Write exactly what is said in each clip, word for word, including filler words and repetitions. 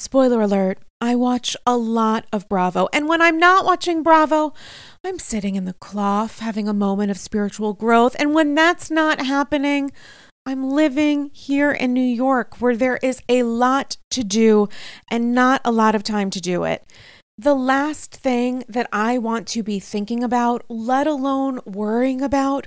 Spoiler alert, I watch a lot of Bravo. And when I'm not watching Bravo, I'm sitting in the cloth having a moment of spiritual growth. And when that's not happening, I'm living here in New York where there is a lot to do and not a lot of time to do it. The last thing that I want to be thinking about, let alone worrying about,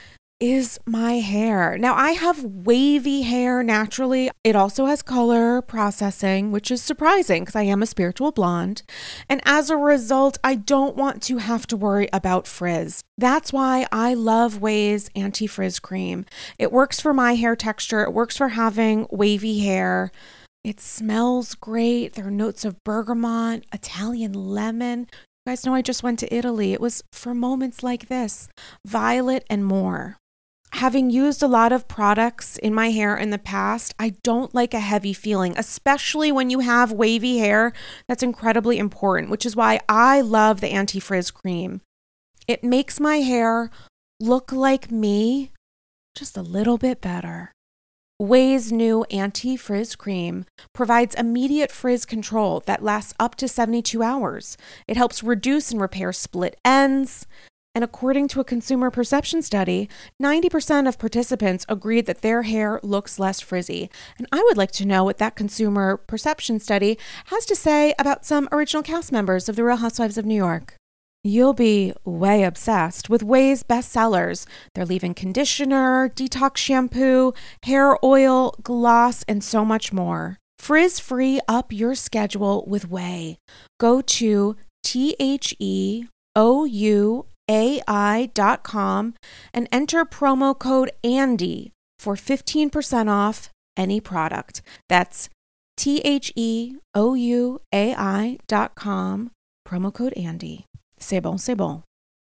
is my hair. Now, I have wavy hair naturally. It also has color processing, which is surprising because I am a spiritual blonde. And as a result, I don't want to have to worry about frizz. That's why I love Ouai's anti-frizz cream. It works for my hair texture. It works for having wavy hair. It smells great. There are notes of bergamot, Italian lemon. You guys know I just went to Italy. It was for moments like this, violet and more. Having used a lot of products in my hair in the past, I don't like a heavy feeling, especially when you have wavy hair. That's incredibly important, which is why I love the anti-frizz cream. It makes my hair look like me, just a little bit better. Ouai's new anti-frizz cream provides immediate frizz control that lasts up to seventy-two hours. It helps reduce and repair split ends. And according to a consumer perception study, ninety percent of participants agreed that their hair looks less frizzy. And I would like to know what that consumer perception study has to say about some original cast members of The Real Housewives of New York. You'll be way obsessed with Ouai's bestsellers. Their leave-in conditioner, detox shampoo, hair oil, gloss, and so much more. Frizz-free up your schedule with Ouai. Go to T H E O U A I dot com and enter promo code Andy for fifteen percent off any product. That's T H E O U A I dot com, promo code Andy. C'est bon, c'est bon.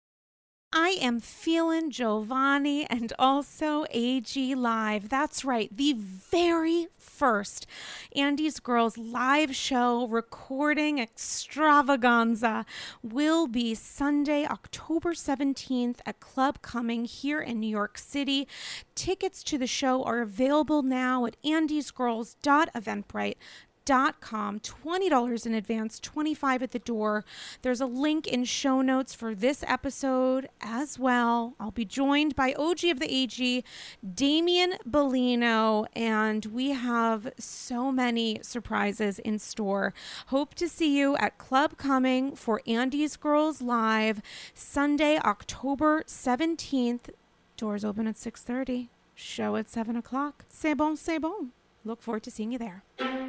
I am feeling Giovanni and also A G Live. That's right, the very first Andy's Girls live show recording extravaganza will be Sunday, October seventeenth at Club Cumming here in New York City. Tickets to the show are available now at andys girls dot eventbrite dot com. twenty dollars in advance, twenty-five dollars at the door. There's a link in show notes for this episode as well. I'll be joined by O G of the A G, Damian Bellino, and we have so many surprises in store. Hope to see you at Club Cumming for Andy's Girls Live, Sunday, October seventeenth. Doors open at six thirty. Show at seven o'clock. C'est bon, c'est bon. Look forward to seeing you there.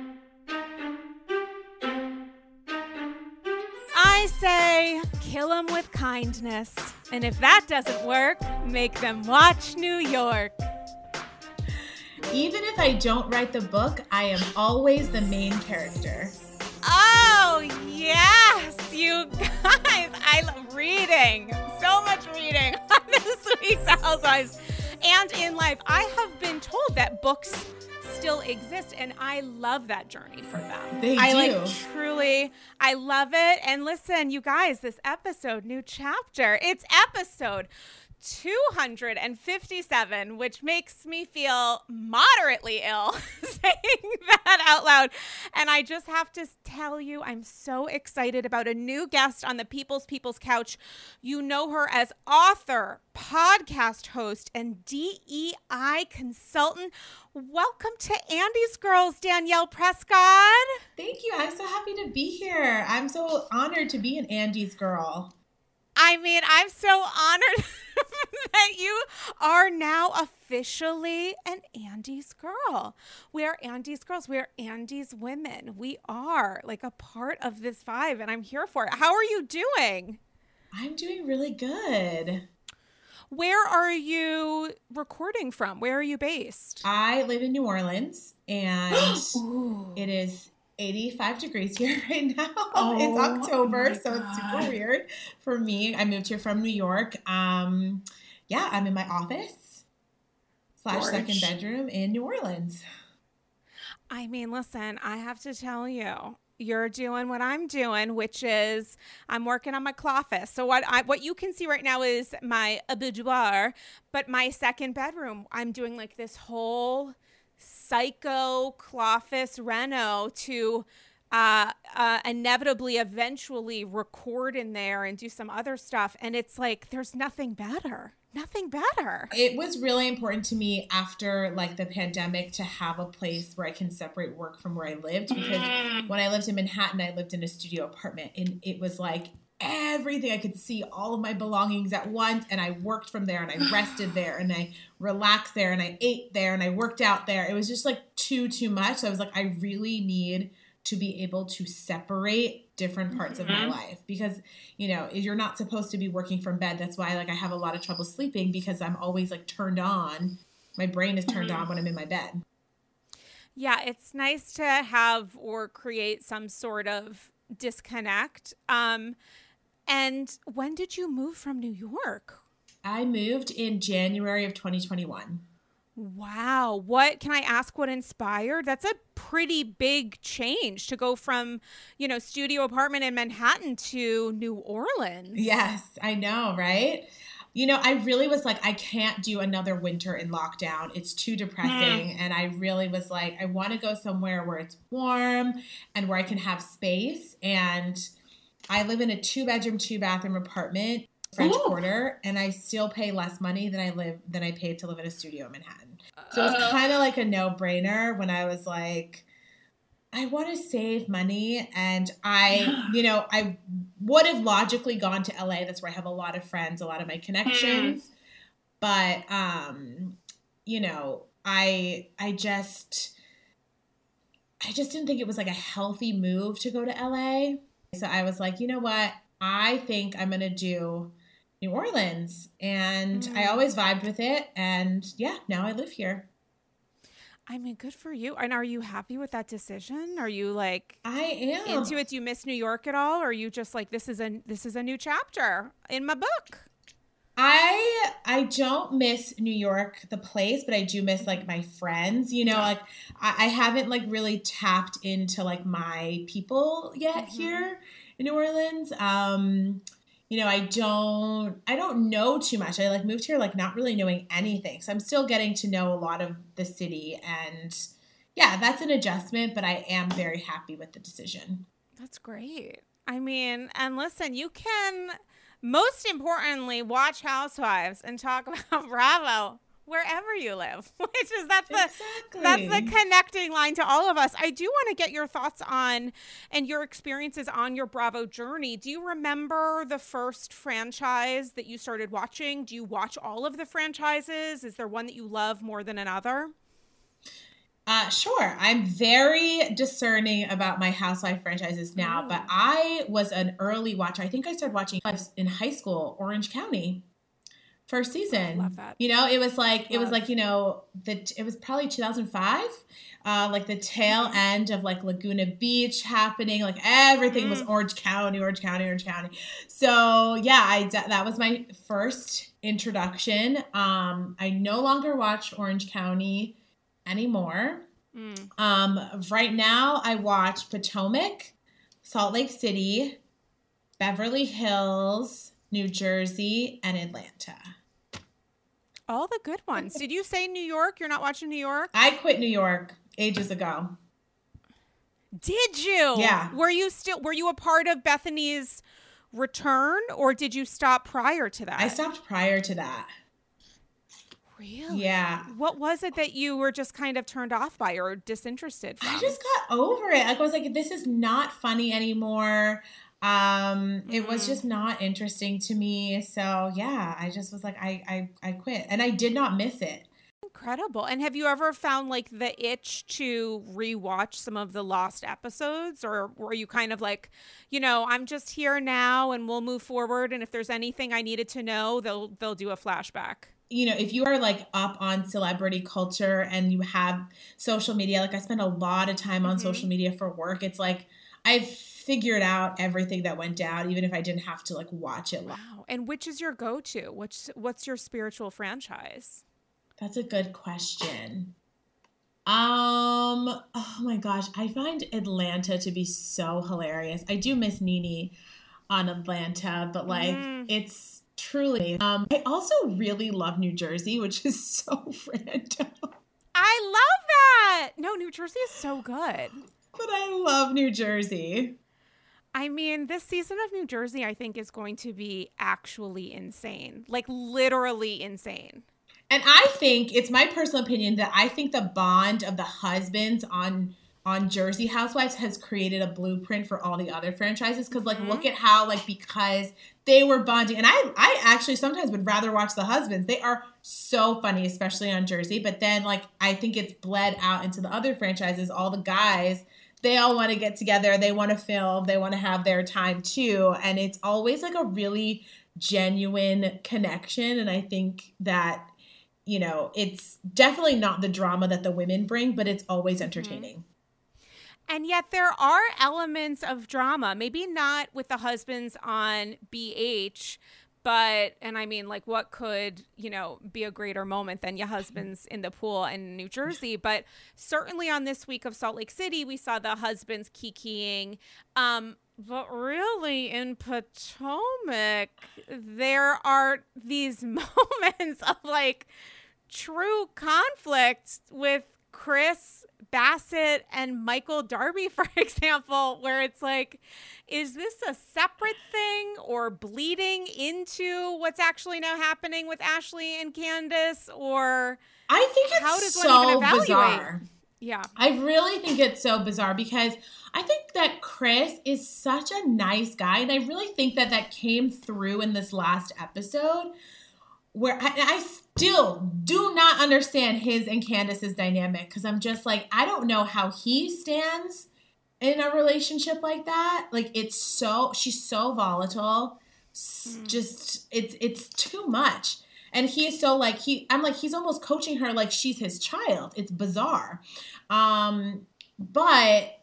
I say, kill them with kindness. And if that doesn't work, make them watch New York. Even if I don't write the book, I am always the main character. Oh, yes, you guys. I love reading. So much reading on this week's Housewives and in life. I have been told that books still exist, and I love that journey for them. They I do. like truly, I love it. And listen, you guys, this episode, new chapter, it's episode two hundred fifty-seven, which makes me feel moderately ill saying that out loud. And I just have to tell you, I'm so excited about a new guest on the People's People's Couch. You know her as author, podcast host, and D E I consultant. Welcome to Andy's Girls, Danielle Prescott. Thank you. I'm so happy to be here. I'm so honored to be an Andy's girl. I mean, I'm so honored that you are now officially an Andy's girl. We are Andy's girls. We are Andy's women. We are like a part of this vibe, and I'm here for it. How are you doing? I'm doing really good. Where are you recording from? Where are you based? I live in New Orleans, and it is eighty-five degrees here right now. Oh, it's October, oh so God. it's super weird for me. I moved here from New York. Um, yeah, I'm in my office slash Gorge. second bedroom in New Orleans. I mean, listen, I have to tell you, you're doing what I'm doing, which is I'm working on my cloffice. So what I what you can see right now is my boudoir, but my second bedroom, I'm doing like this whole psycho cloffice reno to uh, uh, inevitably eventually record in there and do some other stuff. And it's like, there's nothing better. Nothing better. It was really important to me after like the pandemic to have a place where I can separate work from where I lived, because when I lived in Manhattan, I lived in a studio apartment, and it was like everything. I could see all of my belongings at once, and I worked from there, and I rested there, and I relaxed there, and I ate there, and I worked out there. It was just like too, too much. So I was like, I really need to be able to separate different parts mm-hmm. of my life, because, you know, you're not supposed to be working from bed. That's why like I have a lot of trouble sleeping, because I'm always like turned on. My brain is turned mm-hmm. on when I'm in my bed. Yeah, it's nice to have or create some sort of disconnect. Um, and when did you move from New York? I moved in January of twenty twenty-one. Wow. What can I ask what inspired? That's a pretty big change to go from, you know, studio apartment in Manhattan to New Orleans. Yes, I know, right? You know, I really was like, I can't do another winter in lockdown. It's too depressing. Mm. And I really was like, I want to go somewhere where it's warm and where I can have space. And I live in a two bedroom, two bathroom apartment, French Ooh. Quarter, and I still pay less money than I live than I paid to live in a studio in Manhattan. So it was kind of like a no-brainer when I was like, I want to save money. And I, you know, I would have logically gone to L A. That's where I have a lot of friends, a lot of my connections. But, um, you know, I, I just, I just didn't think it was like a healthy move to go to L A. So I was like, you know what? I think I'm going to do New Orleans. And mm. I always vibed with it. And yeah, now I live here. I mean, good for you. And are you happy with that decision? Are you like I am into it? Do you miss New York at all? Or are you just like, this is a this is a new chapter in my book? I I don't miss New York, the place, but I do miss like my friends. You know, yeah. like I, I haven't like really tapped into like my people yet mm-hmm. here in New Orleans. Um, you know, I don't, I don't know too much. I like moved here, like not really knowing anything. So I'm still getting to know a lot of the city, and yeah, that's an adjustment, but I am very happy with the decision. That's great. I mean, and listen, you can most importantly watch Housewives and talk about Bravo wherever you live, which is that's the exactly. that's the connecting line to all of us. I do want to get your thoughts on and your experiences on your Bravo journey. Do you remember the first franchise that you started watching? Do you watch all of the franchises? Is there one that you love more than another? Uh, sure. I'm very discerning about my Housewife franchises now, oh. but I was an early watcher. I think I started watching in high school, Orange County. First season. I love that. You know, it was like, love. it was like, you know, the, it was probably two thousand five, uh, like the tail end of like Laguna Beach happening, like everything mm. was Orange County, Orange County, Orange County. So yeah, I, that was my first introduction. Um, I no longer watch Orange County anymore. Mm. Um, right now I watch Potomac, Salt Lake City, Beverly Hills, New Jersey, and Atlanta. All the good ones. Did you say New York? You're not watching New York? I quit New York ages ago. Did you? Yeah. Were you still, were you a part of Bethany's return, or did you stop prior to that? I stopped prior to that. Really? Yeah. What was it that you were just kind of turned off by or disinterested from? I just got over it. Like, I was like, this is not funny anymore. Um, it mm-hmm. was just not interesting to me. So yeah, I just was like, I, I, I quit, and I did not miss it. Incredible. And have you ever found like the itch to rewatch some of the lost episodes, or were you kind of like, you know, I'm just here now and we'll move forward, and if there's anything I needed to know, they'll, they'll do a flashback? You know, if you are like up on celebrity culture and you have social media, like I spend a lot of time on mm-hmm. social media for work. It's like, I've figured out everything that went down, even if I didn't have to like watch it. Wow. And which is your go-to? Which, what's your spiritual franchise? That's a good question. Um, oh my gosh. I find Atlanta to be so hilarious. I do miss Nene on Atlanta, but like mm. it's truly, um, I also really love New Jersey, which is so random. I love that. No, New Jersey is so good. But I love New Jersey. I mean, this season of New Jersey, I think, is going to be actually insane. Like, literally insane. And I think, it's my personal opinion, that I think the bond of the husbands on on Jersey Housewives has created a blueprint for all the other franchises. Because, like, mm-hmm. look at how, like, because they were bonding. And I, I actually sometimes would rather watch the husbands. They are so funny, especially on Jersey. But then, like, I think it's bled out into the other franchises. All the guys, they all want to get together. They want to film. They want to have their time, too. And it's always, like, a really genuine connection. And I think that, you know, it's definitely not the drama that the women bring, but it's always entertaining. Mm-hmm. And yet there are elements of drama, maybe not with the husbands on B H, but, and I mean, like, what could, you know, be a greater moment than your husbands in the pool in New Jersey? But certainly on this week of Salt Lake City, we saw the husbands kikiing. Um, but really in Potomac, there are these moments of, like, true conflict with Chris Bassett and Michael Darby, for example, where it's like, is this a separate thing or bleeding into what's actually now happening with Ashley and Candace? Or I think it's how does so one even evaluate? Bizarre. Yeah. I really think it's so bizarre because I think that Chris is such a nice guy. And I really think that that came through in this last episode, where I, I still do not understand his and Candace's dynamic, because I'm just like, I don't know how he stands in a relationship like that. Like, it's so, she's so volatile. Mm. Just, it's it's too much. And he is so like, he, I'm like, he's almost coaching her like she's his child. It's bizarre. Um, but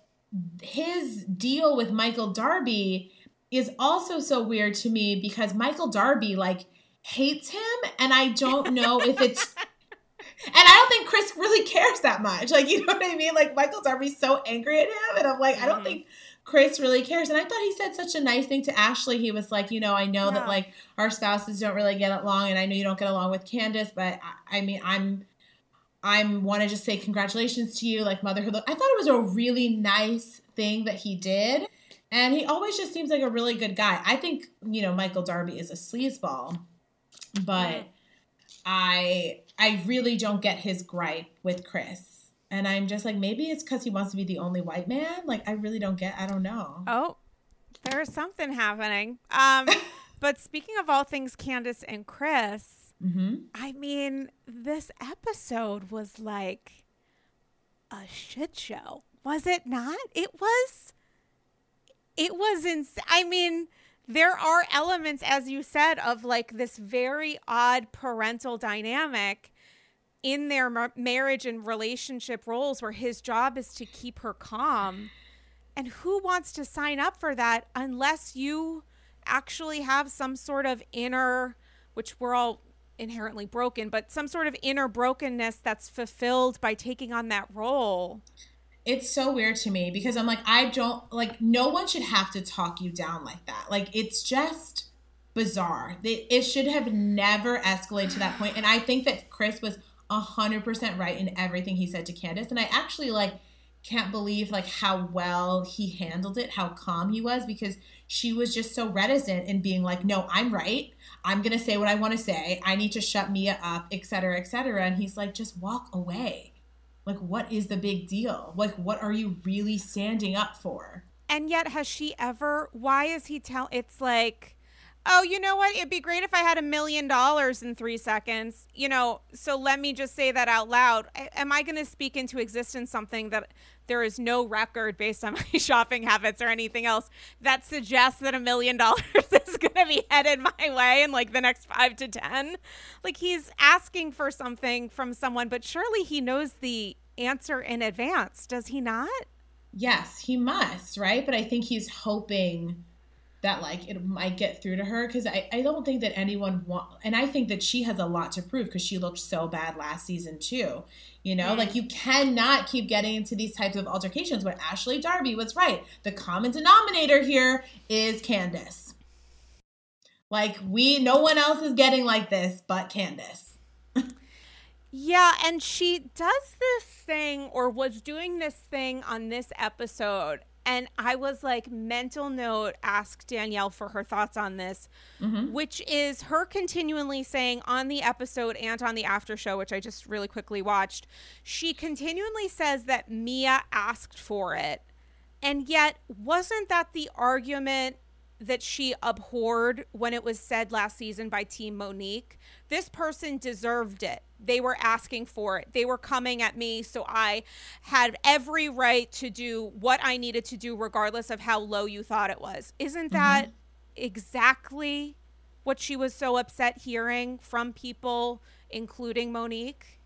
his deal with Michael Darby is also so weird to me, because Michael Darby, like, hates him, and I don't know if it's and I don't think Chris really cares that much. Like, you know what I mean? Like, Michael Darby's so angry at him, and I'm like, mm-hmm. I don't think Chris really cares. And I thought he said such a nice thing to Ashley. He was like, you know, I know yeah. that, like, our spouses don't really get along, and I know you don't get along with Candace, but I, I mean, I'm I'm want to just say congratulations to you, like, motherhood. I thought it was a really nice thing that he did, and he always just seems like a really good guy. I think, you know, Michael Darby is a sleazeball. But I I really don't get his gripe with Chris. And I'm just like, maybe it's because he wants to be the only white man. Like, I really don't get, I don't know. Oh, there's something happening. Um, but speaking of all things Candace and Chris, mm-hmm. I mean, this episode was like a shit show. Was it not? It was, it was insane. I mean, there are elements, as you said, of, like, this very odd parental dynamic in their mar- marriage and relationship roles, where his job is to keep her calm. And who wants to sign up for that unless you actually have some sort of inner, which we're all inherently broken, but some sort of inner brokenness that's fulfilled by taking on that role? It's so weird to me, because I'm like, I don't, like, no one should have to talk you down like that. Like, it's just bizarre. It, it should have never escalated to that point. And I think that Chris was one hundred percent right in everything he said to Candace. And I actually, like, can't believe, like, how well he handled it, how calm he was, because she was just so reticent in being like, no, I'm right. I'm going to say what I want to say. I need to shut Mia up, et cetera, et cetera. And he's like, just walk away. Like, what is the big deal? Like, what are you really standing up for? And yet, has she ever, why is he tell, it's like, oh, you know what? It'd be great if I had a million dollars in three seconds, you know, so let me just say that out loud. Am I going to speak into existence something that there is no record based on my shopping habits or anything else that suggests that a million dollars is going to be headed my way in, like, the next five to ten? Like, he's asking for something from someone, but surely he knows the answer in advance, does he not? Yes, he must, right? But I think he's hoping that, like, it might get through to her, because I, I don't think that anyone want, and I think that she has a lot to prove, because she looked so bad last season too. You know, mm. like, you cannot keep getting into these types of altercations. But Ashley Darby was right. The common denominator here is Candace. Like, we, no one else is getting like this but Candace. Yeah, and she does this thing, or was doing this thing on this episode. And I was like, mental note, ask Danielle for her thoughts on this, Mm-hmm. which is her continually saying on the episode and on the after show, which I just really quickly watched, she continually says that Mia asked for it. And yet, wasn't that the argument that she abhorred when it was said last season by Team Monique? This person deserved it. They were asking for it. They were coming at me, so I had every right to do what I needed to do regardless of how low you thought it was. Isn't that Mm-hmm. exactly what she was so upset hearing from people, including Monique?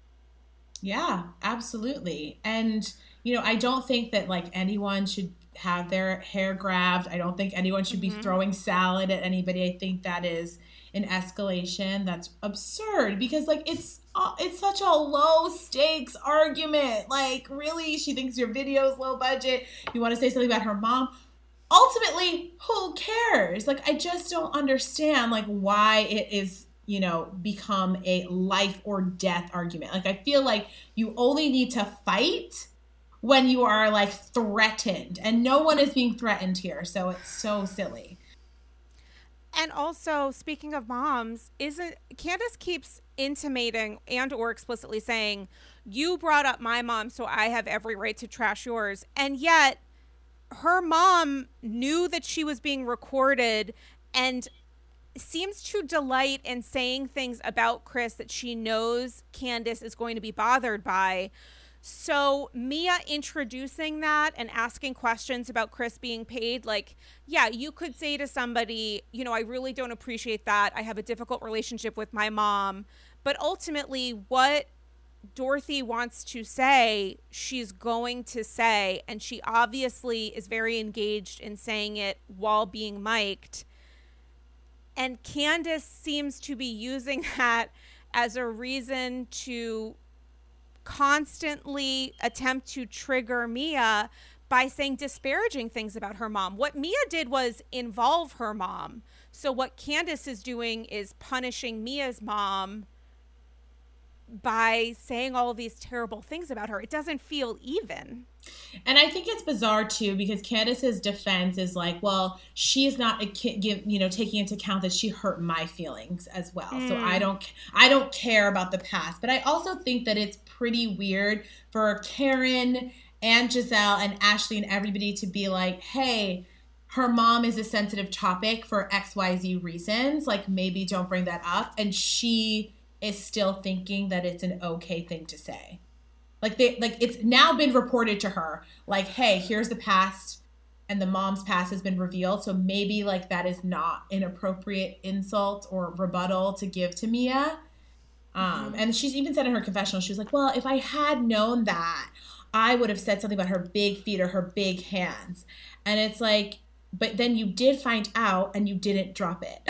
Yeah, absolutely. And, you know, I don't think that like anyone should have their hair grabbed. I don't think anyone should be Mm-hmm. throwing salad at anybody. I think that is an escalation that's absurd because like it's uh, it's such a low stakes argument. Like really, she thinks your video is low budget. You want to say something about her mom. Ultimately, who cares? Like I just don't understand like why it is, you know, become a life or death argument. Like I feel like you only need to fight when you are like threatened, and no one is being threatened here, so it's so silly. And also, speaking of moms, isn't Candace keeps intimating and or explicitly saying, you brought up my mom, so I have every right to trash yours. And yet her mom knew that she was being recorded and seems to delight in saying things about Chris that she knows Candace is going to be bothered by. So Mia introducing that and asking questions about Chris being paid, like, yeah, you could say to somebody, you know, I really don't appreciate that. I have a difficult relationship with my mom. But ultimately, what Dorothy wants to say, she's going to say. And she obviously is very engaged in saying it while being mic'd. And Candace seems to be using that as a reason to constantly attempt to trigger Mia by saying disparaging things about her mom. What Mia did was involve her mom. So what Candace is doing is punishing Mia's mom by saying all of these terrible things about her. It doesn't feel even. And I think it's bizarre too because Candace's defense is like, well, she is not a ki- give, you know, taking into account that she hurt my feelings as well. Mm. So I don't, I don't care about the past. But I also think that it's pretty weird for Karen and Giselle and Ashley and everybody to be like, hey, her mom is a sensitive topic for X Y Z reasons. Like maybe don't bring that up. And she is still thinking that it's an okay thing to say. Like they, like it's now been reported to her, like, hey, here's the past, and the mom's past has been revealed. So maybe like that is not an appropriate insult or rebuttal to give to Mia. Um, mm-hmm. And she's even said in her confessional, she was like, well, if I had known that, I would have said something about her big feet or her big hands. And it's like, but then you did find out and you didn't drop it.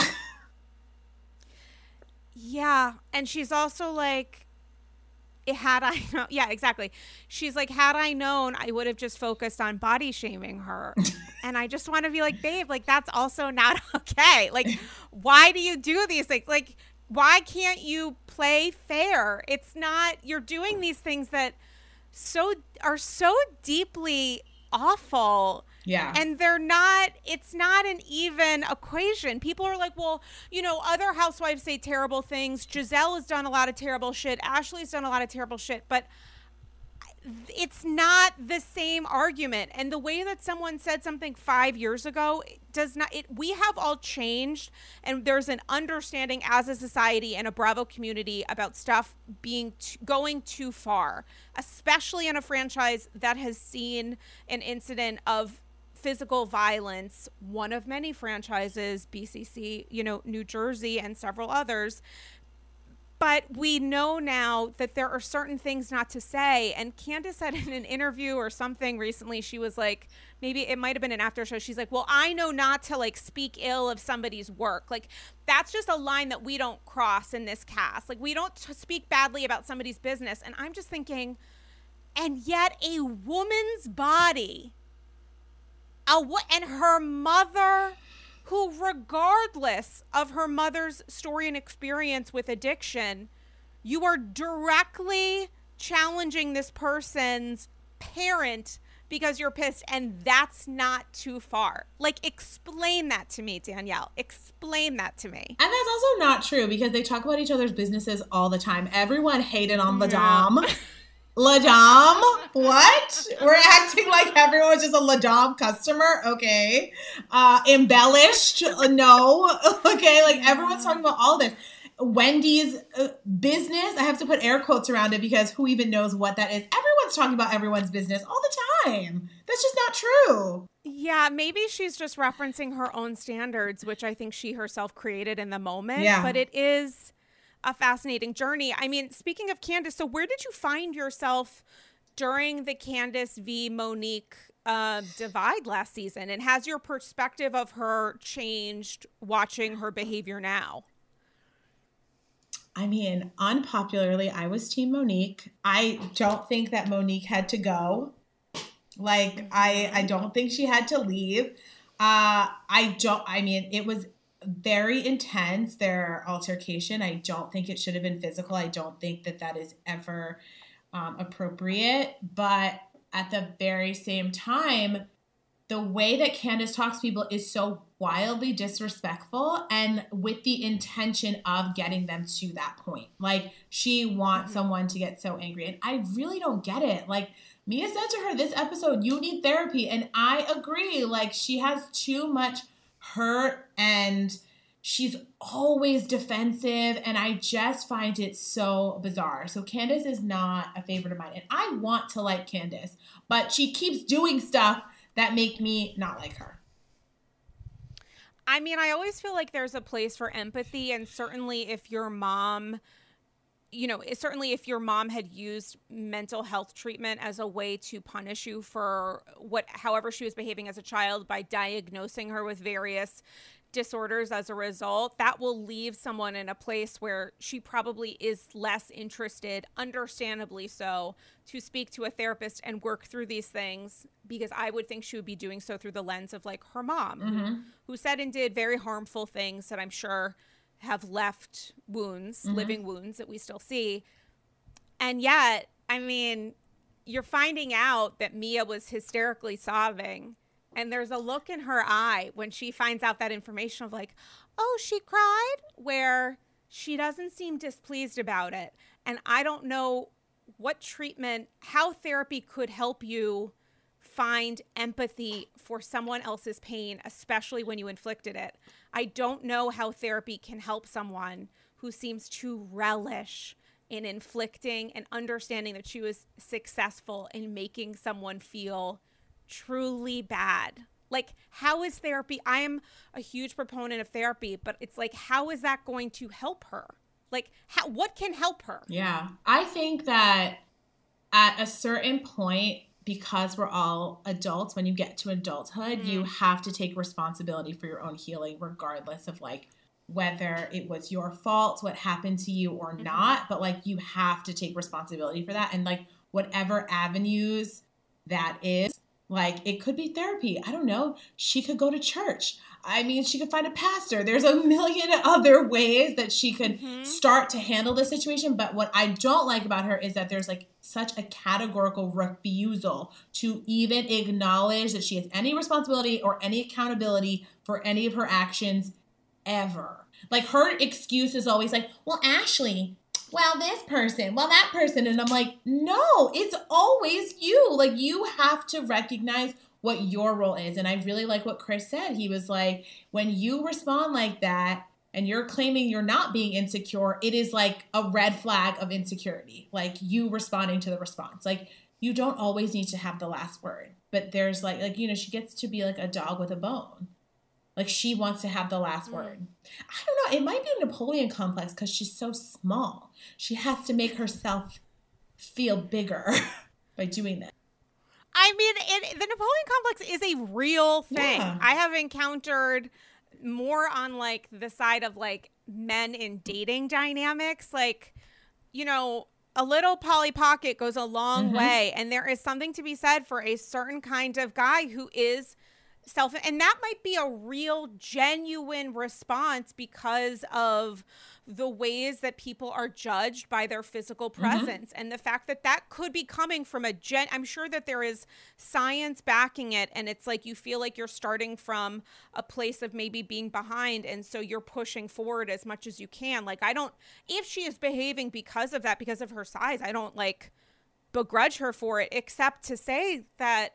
Yeah. And she's also like, It had I known, yeah, exactly. She's like, had I known, I would have just focused on body shaming her. And I just want to be like, babe, like, that's also not okay. Like, why do you do these things? Like, why can't you play fair? It's not, you're doing these things that so are so deeply awful. Yeah. And they're not, it's not an even equation. People are like, well, you know, other housewives say terrible things. Giselle has done a lot of terrible shit. Ashley's done a lot of terrible shit. But it's not the same argument. And the way that someone said something five years ago does not, it, we have all changed. And there's an understanding as a society and a Bravo community about stuff being t- going too far, especially in a franchise that has seen an incident of physical violence, one of many franchises, B C C, you know, New Jersey and several others. But we know now that there are certain things not to say. And Candace said in an interview or something recently, she was like, maybe it might have been an after show. She's like, well, I know not to like speak ill of somebody's work. Like that's just a line that we don't cross in this cast. Like we don't t- speak badly about somebody's business. And I'm just thinking, and yet a woman's body, a wo- and her mother, who regardless of her mother's story and experience with addiction, You are directly challenging this person's parent because you're pissed, and that's not too far. Like, explain that to me, Danielle. Explain that to me. And that's also not true because they talk about each other's businesses all the time. Everyone hated on La Yeah. Dame. La Dame? What? We're acting like everyone's just a La Dame customer? Okay. Uh, embellished? No. Okay, like everyone's talking about all this. Wendy's uh, business, I have to put air quotes around it because who even knows what that is? Everyone's talking about everyone's business all the time. That's just not true. Yeah, maybe she's just referencing her own standards, which I think she herself created in the moment. Yeah. But it is a fascinating journey. I mean, speaking of Candace, so where did you find yourself during the Candace v. Monique uh, divide last season? And has your perspective of her changed watching her behavior now? I mean, unpopularly, I was Team Monique. I don't think that Monique had to go. Like, mm-hmm. I, I don't think she had to leave. Uh, I don't, I mean, it was very intense, their altercation. I don't think it should have been physical. I don't think that that is ever um, appropriate. But at the very same time, the way that Candace talks to people is so wildly disrespectful and with the intention of getting them to that point. Like, she wants mm-hmm. someone to get so angry. And I really don't get it. Like, Mia said to her this episode, you need therapy. And I agree. Like, she has too much hurt and she's always defensive. And I just find it so bizarre. So Candace is not a favorite of mine. And I want to like Candace, but she keeps doing stuff that make me not like her. I mean, I always feel like there's a place for empathy. And certainly if your mom, you know, certainly if your mom had used mental health treatment as a way to punish you for what, however she was behaving as a child by diagnosing her with various disorders as a result, that will leave someone in a place where she probably is less interested, understandably so, to speak to a therapist and work through these things, because I would think she would be doing so through the lens of like her mom, mm-hmm. who, who said and did very harmful things that I'm sure have left wounds, mm-hmm. living wounds that we still see. And yet, I mean, you're finding out that Mia was hysterically sobbing. And there's a look in her eye when she finds out that information of like, oh, she cried, where she doesn't seem displeased about it. And I don't know what treatment, how therapy could help you find empathy for someone else's pain, especially when you inflicted it. I don't know how therapy can help someone who seems to relish in inflicting and understanding that she was successful in making someone feel truly bad. Like, how is therapy? I am a huge proponent of therapy, but it's like, how is that going to help her? Like, how, what can help her? Yeah. I think that at a certain point, because we're all adults, when you get to adulthood, mm-hmm. you have to take responsibility for your own healing, regardless of like whether it was your fault, what happened to you or mm-hmm. not. But like, you have to take responsibility for that. And like, whatever avenues that is, like, it could be therapy. I don't know. She could go to church. I mean, she could find a pastor. There's a million other ways that she could mm-hmm. start to handle the situation. But what I don't like about her is that there's like such a categorical refusal to even acknowledge that she has any responsibility or any accountability for any of her actions ever. Like, her excuse is always like, well, Ashley, well, this person, well, that person. And I'm like, no, it's always you. Like, you have to recognize what your role is. And I really like what Chris said. He was like, when you respond like that and you're claiming you're not being insecure, it is like a red flag of insecurity. Like, you responding to the response. Like, you don't always need to have the last word. But there's like, like, you know, she gets to be like a dog with a bone. Like, she wants to have the last mm. word. I don't know. It might be a Napoleon complex because she's so small. She has to make herself feel bigger by doing this. I mean, it, the Napoleon complex is a real thing. Yeah. I have encountered more on like the side of like men in dating dynamics. Like, you know, a little Polly Pocket goes a long mm-hmm. way. And there is something to be said for a certain kind of guy who is self, and that might be a real genuine response because of the ways that people are judged by their physical presence, mm-hmm. and the fact that that could be coming from a gen I'm sure that there is science backing it, and it's like you feel like you're starting from a place of maybe being behind, and so you're pushing forward as much as you can. Like, I don't, if she is behaving because of that, because of her size, I don't like begrudge her for it, except to say that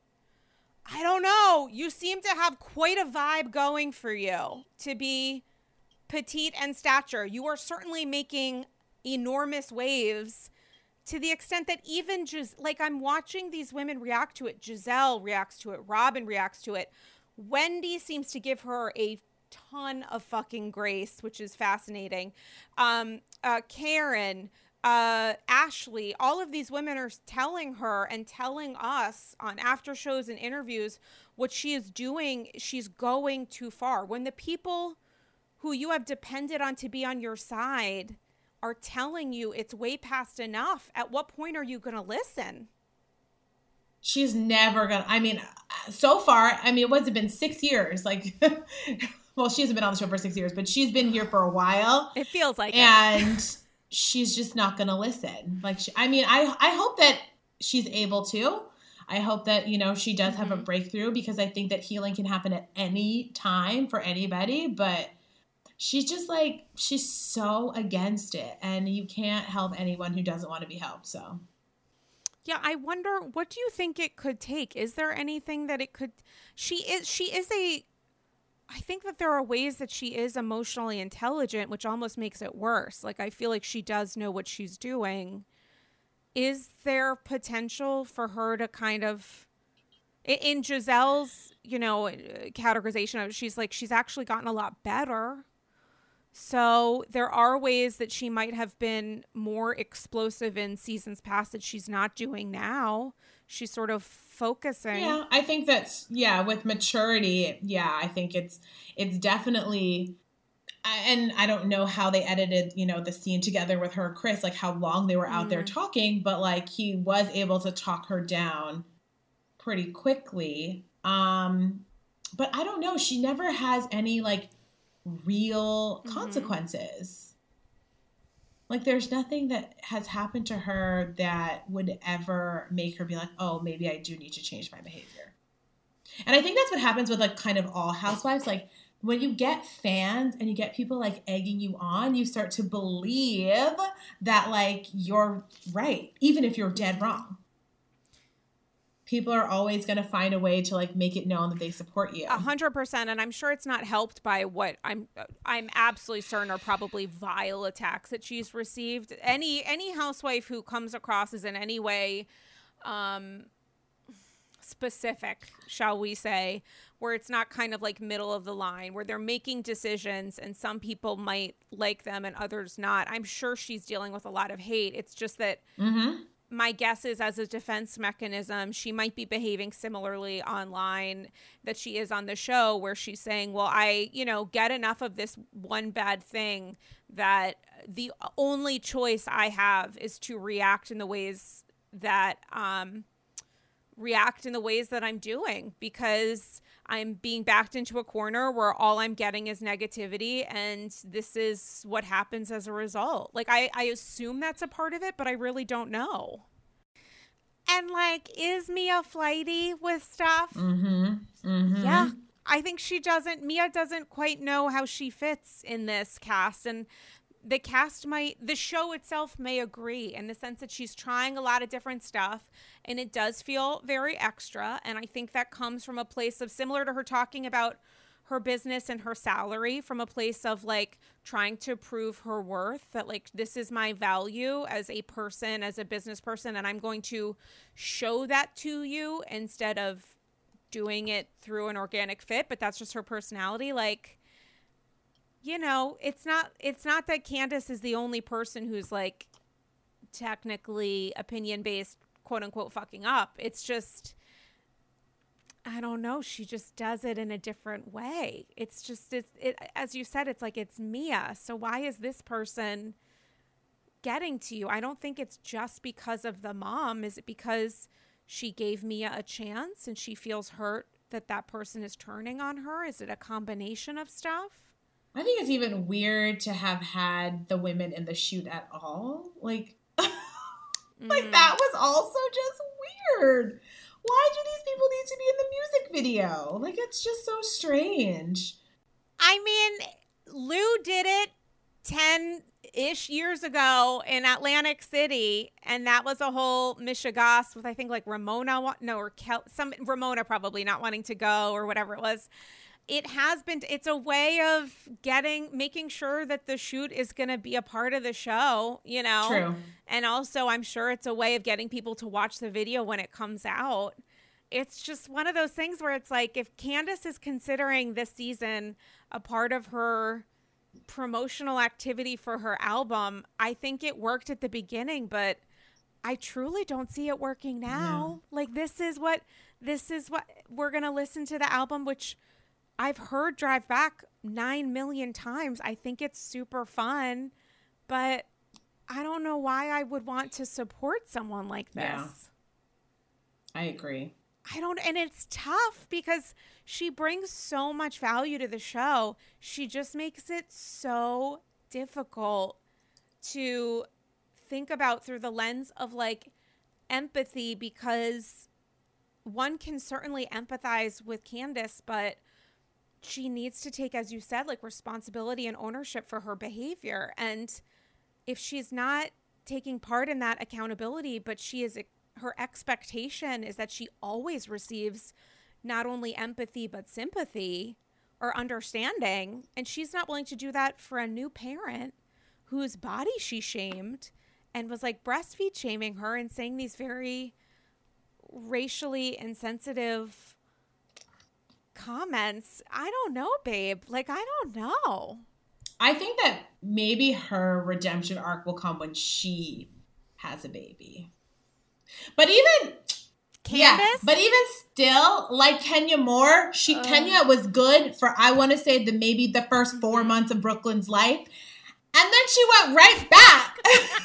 I don't know. You seem to have quite a vibe going for you to be petite and stature. You are certainly making enormous waves to the extent that even just like I'm watching these women react to it. Giselle reacts to it. Robin reacts to it. Wendy seems to give her a ton of fucking grace, which is fascinating. Um, uh, Karen, Uh, Ashley, all of these women are telling her and telling us on after shows and interviews what she is doing. She's going too far. When the people who you have depended on to be on your side are telling you it's way past enough, at what point are you going to listen? She's never going to, I mean, so far, I mean, what's it been, six years? Like, well, she hasn't been on the show for six years, but she's been here for a while. It feels like and it. She's just not going to listen. Like, she, I mean, I, I hope that she's able to. I hope that, you know, she does mm-hmm. have a breakthrough, because I think that healing can happen at any time for anybody. But she's just like, she's so against it. And you can't help anyone who doesn't want to be helped. So, yeah, I wonder, what do you think it could take? Is there anything that it could, she is, she is a, I think that there are ways that she is emotionally intelligent, which almost makes it worse. Like, I feel like she does know what she's doing. Is there potential for her to kind of, in Giselle's, you know, categorization of, she's like, she's actually gotten a lot better. So there are ways that she might have been more explosive in seasons past that she's not doing now. She's sort of focusing. Yeah, I think that's, yeah, with maturity, yeah, I think it's, it's definitely, and I don't know how they edited, you know, the scene together with her and Chris, like how long they were out mm. there talking, but like he was able to talk her down pretty quickly. Um, but I don't know, she never has any like real consequences. Mm-hmm. Like, there's nothing that has happened to her that would ever make her be like, oh, maybe I do need to change my behavior. And I think that's what happens with, like, kind of all housewives. Like, when you get fans and you get people, like, egging you on, you start to believe that, like, you're right, even if you're dead wrong. People are always going to find a way to like make it known that they support you. A hundred percent. And I'm sure it's not helped by what I'm, I'm absolutely certain are probably vile attacks that she's received. Any, any housewife who comes across as in any way, um, specific, shall we say, where it's not kind of like middle of the line, where they're making decisions and some people might like them and others not. I'm sure she's dealing with a lot of hate. It's just that, mm-hmm. my guess is, as a defense mechanism, she might be behaving similarly online that she is on the show, where she's saying, well, I, you know, get enough of this one bad thing that the only choice I have is to react in the ways that, um, react in the ways that I'm doing, because I'm being backed into a corner where all I'm getting is negativity, and this is what happens as a result. Like, I, I assume that's a part of it, but I really don't know. And, like, is Mia flighty with stuff? Mm-hmm. Mm-hmm. Yeah. I think she doesn't, Mia doesn't quite know how she fits in this cast. And the cast might, the show itself may agree, in the sense that she's trying a lot of different stuff, and it does feel very extra. And I think that comes from a place of, similar to her talking about her business and her salary, from a place of like trying to prove her worth, that like, this is my value as a person, as a business person, and I'm going to show that to you instead of doing it through an organic fit. But that's just her personality. Like, you know, it's not, it's not that Candace is the only person who's like technically opinion-based, quote unquote, fucking up. It's just, I don't know. She just does it in a different way. It's just, it's, it, as you said, it's like, it's Mia. So why is this person getting to you? I don't think it's just because of the mom. Is it because she gave Mia a chance and she feels hurt that that person is turning on her? Is it a combination of stuff? I think it's even weird to have had the women in the shoot at all. Like, mm. like that was also just weird. Why do these people need to be in the music video? Like, it's just so strange. I mean, Lou did it ten-ish years ago in Atlantic City, and that was a whole mishigas with, I think, like Ramona, no, or Kel, some Ramona probably not wanting to go or whatever it was. It has been, it's a way of getting, making sure that the shoot is going to be a part of the show, you know? True. And also, I'm sure it's a way of getting people to watch the video when it comes out. It's just one of those things where it's like, if Candace is considering this season a part of her promotional activity for her album, I think it worked at the beginning, but I truly don't see it working now. Yeah. Like, this is what, this is what, we're going to listen to the album, which I've heard Drive Back nine million times. I think it's super fun, but I don't know why I would want to support someone like this. Yeah. I agree. I don't, and it's tough because she brings so much value to the show. She just makes it so difficult to think about through the lens of like empathy, because one can certainly empathize with Candace, but she needs to take, as you said, like responsibility and ownership for her behavior. And if she's not taking part in that accountability, but she is, her expectation is that she always receives not only empathy, but sympathy or understanding. And she's not willing to do that for a new parent whose body she shamed and was like breastfeed shaming her and saying these very racially insensitive comments. I don't know, babe. Like, I don't know. I think that maybe her redemption arc will come when she has a baby. But even Candace? Yeah, but even still, like Kenya Moore, she uh, Kenya was good for, I want to say, the maybe the first four months of Brooklyn's life. And then she went right back.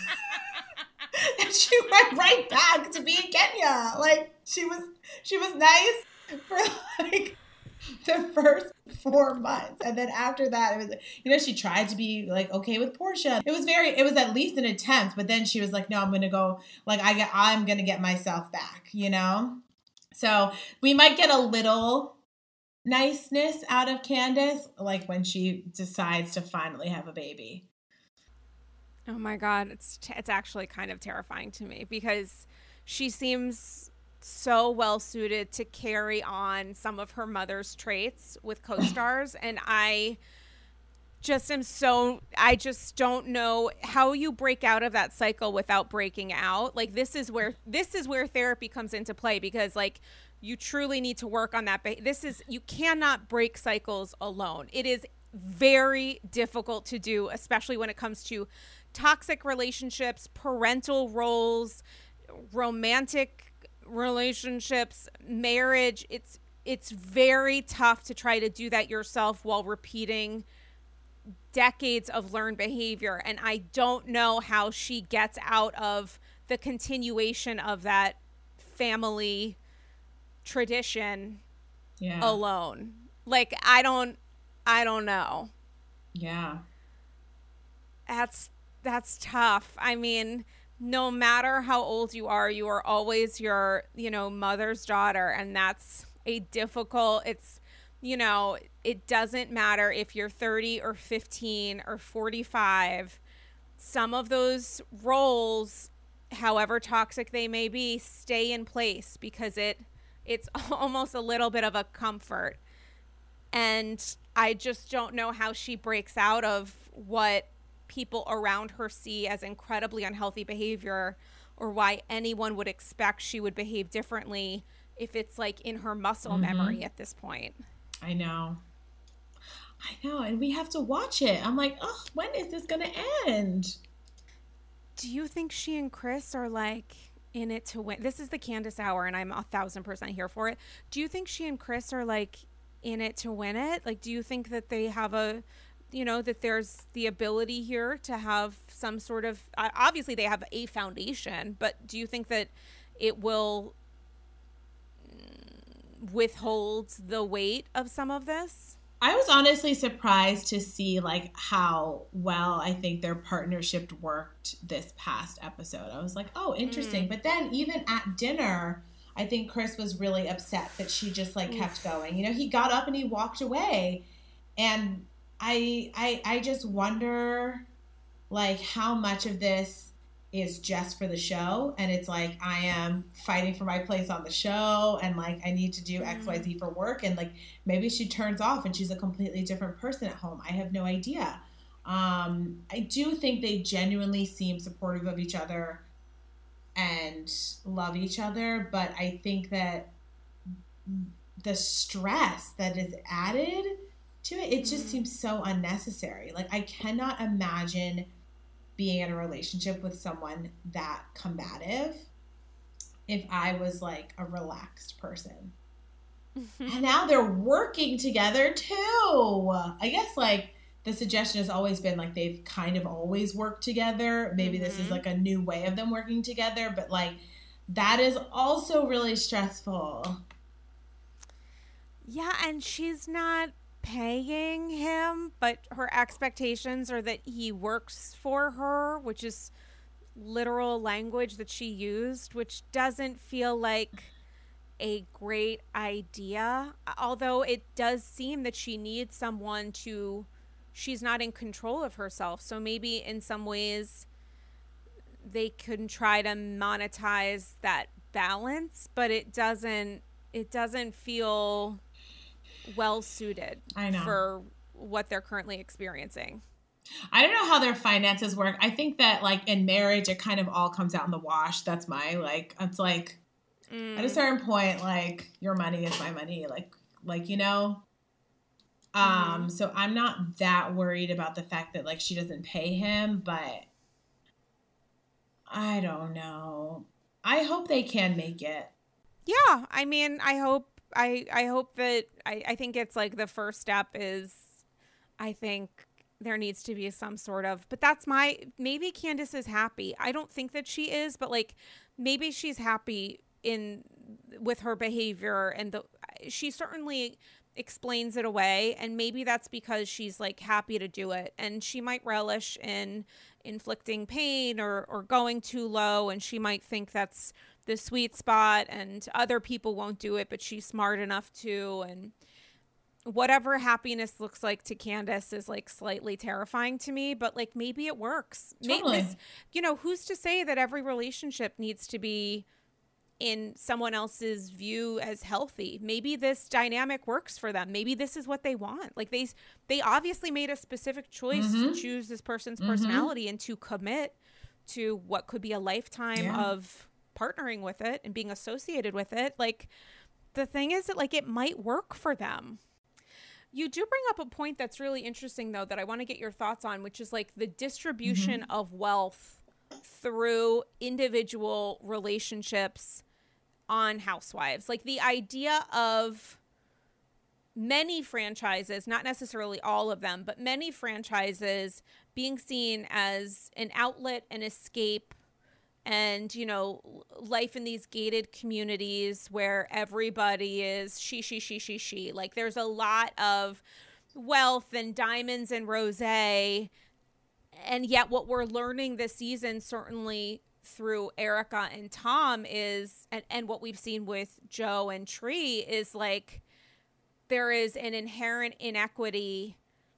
And she went right back to being Kenya. Like, she was she was nice for like the first four months. And then after that, it was, you know, she tried to be like okay with Portia. It was very, it was at least an attempt, but then she was like, no, I'm going to go, like, I get, I'm going to get myself back, you know? So we might get a little niceness out of Candace, like when she decides to finally have a baby. Oh my God. It's, it's actually kind of terrifying to me because she seems so well suited to carry on some of her mother's traits with co-stars. And I just am so, I just don't know how you break out of that cycle without breaking out. Like, this is where, this is where therapy comes into play, because like you truly need to work on that. This is, you cannot break cycles alone. It is very difficult to do, especially when it comes to toxic relationships, parental roles, romantic relationships, marriage. It's it's very tough to try to do that yourself while repeating decades of learned behavior. And I don't know how she gets out of the continuation of that family tradition yeah. alone. Like, I don't I don't know. Yeah. That's that's tough. I mean, no matter how old you are, you are always your, you know, mother's daughter. And that's a difficult, it's, you know, it doesn't matter if you're thirty or fifteen or forty-five. Some of those roles, however toxic they may be, stay in place because it it's almost a little bit of a comfort. And I just don't know how she breaks out of what people around her see as incredibly unhealthy behavior, or why anyone would expect she would behave differently if it's like in her muscle mm-hmm. memory at this point. I know. I know. And we have to watch it. I'm like, oh, when is this going to end? Do you think she and Chris are like in it to win? This is the Candace Hour and I'm a thousand percent here for it. Do you think she and Chris are like in it to win it? Like, do you think that they have a, you know, that there's the ability here to have some sort of, uh, obviously they have a foundation, but do you think that it will withholds the weight of some of this. I was honestly surprised to see like how well I think their partnership worked this past episode. I was like, oh, interesting. Mm. But then even at dinner, I think Chris was really upset that she just like kept going. You know, he got up and he walked away. And I I I just wonder like how much of this is just for the show, and it's like I am fighting for my place on the show, and like I need to do X Y Z for work, and like maybe she turns off and she's a completely different person at home. I have no idea. Um, I do think they genuinely seem supportive of each other and love each other, but I think that the stress that is added to it, it just mm. seems so unnecessary. Like I cannot imagine being in a relationship with someone that combative if I was like a relaxed person. And now they're working together too. I guess like the suggestion has always been like they've kind of always worked together. Maybe mm-hmm. this is like a new way of them working together, but like that is also really stressful. Yeah, and she's not paying him, but her expectations are that he works for her, which is literal language that she used, which doesn't feel like a great idea. Although it does seem that she needs someone to, she's not in control of herself. So maybe in some ways they can try to monetize that balance, but it doesn't, it doesn't feel well suited for what they're currently experiencing. I don't know how their finances work. I think that like in marriage, it kind of all comes out in the wash. That's my like, it's like mm. at a certain point, like your money is my money. Like, like, you know, um, mm-hmm. so I'm not that worried about the fact that like she doesn't pay him, but I don't know. I hope they can make it. Yeah. I mean, I hope, I, I hope that I, I think it's like the first step is I think there needs to be some sort of, but that's my, maybe Candiace is happy. I don't think that she is, but like maybe she's happy in with her behavior, and the she certainly explains it away, and maybe that's because she's like happy to do it, and she might relish in inflicting pain or or going too low, and she might think that's the sweet spot, and other people won't do it, but she's smart enough to. And whatever happiness looks like to Candiace is like slightly terrifying to me, but like maybe it works. Totally. Maybe, you know, who's to say that every relationship needs to be in someone else's view as healthy? Maybe this dynamic works for them. Maybe this is what they want. Like they, they obviously made a specific choice mm-hmm. to choose this person's mm-hmm. personality and to commit to what could be a lifetime yeah. of partnering with it and being associated with it. Like the thing is that like it might work for them. You do bring up a point that's really interesting though that I want to get your thoughts on, which is like the distribution mm-hmm. of wealth through individual relationships on Housewives. Like the idea of many franchises, not necessarily all of them, but many franchises being seen as an outlet, an escape, and, you know, life in these gated communities where everybody is she, she, she, she, she. Like there's a lot of wealth and diamonds and rosé. And yet what we're learning this season, certainly through Erika and Tom, is, and, and what we've seen with Joe and Tree, is like there is an inherent inequity,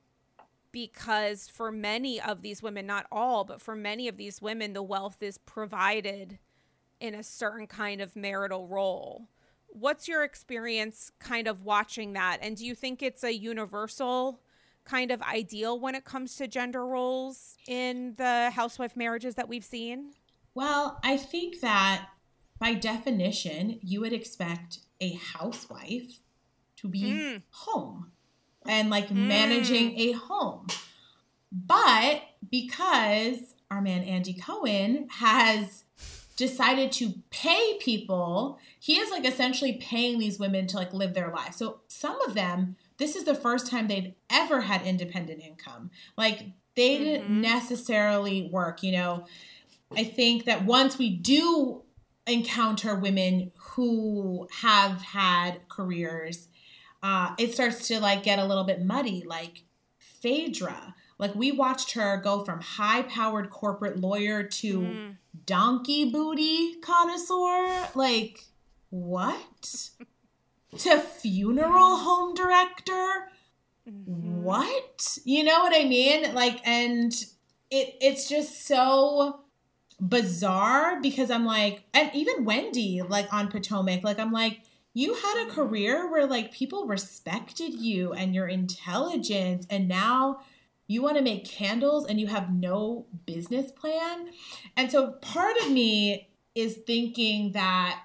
because for many of these women, not all, but for many of these women, the wealth is provided in a certain kind of marital role. What's your experience kind of watching that? And do you think it's a universal kind of ideal when it comes to gender roles in the housewife marriages that we've seen? Well, I think that by definition, you would expect a housewife to be mm. home and like mm. managing a home. But because our man Andy Cohen has decided to pay people, he is like essentially paying these women to like live their life. So some of them, this is the first time they've ever had independent income. Like they mm-hmm. didn't necessarily work, you know. I think that once we do encounter women who have had careers, uh, it starts to like get a little bit muddy. Like Phaedra, like we watched her go from high-powered corporate lawyer to mm. donkey booty connoisseur. Like what? To funeral home director? Mm-hmm. What? You know what I mean? Like, and it it's just so bizarre because I'm like, and even Wendy, like on Potomac, like I'm like, you had a career where like people respected you and your intelligence, and now you want to make candles and you have no business plan. And so part of me is thinking that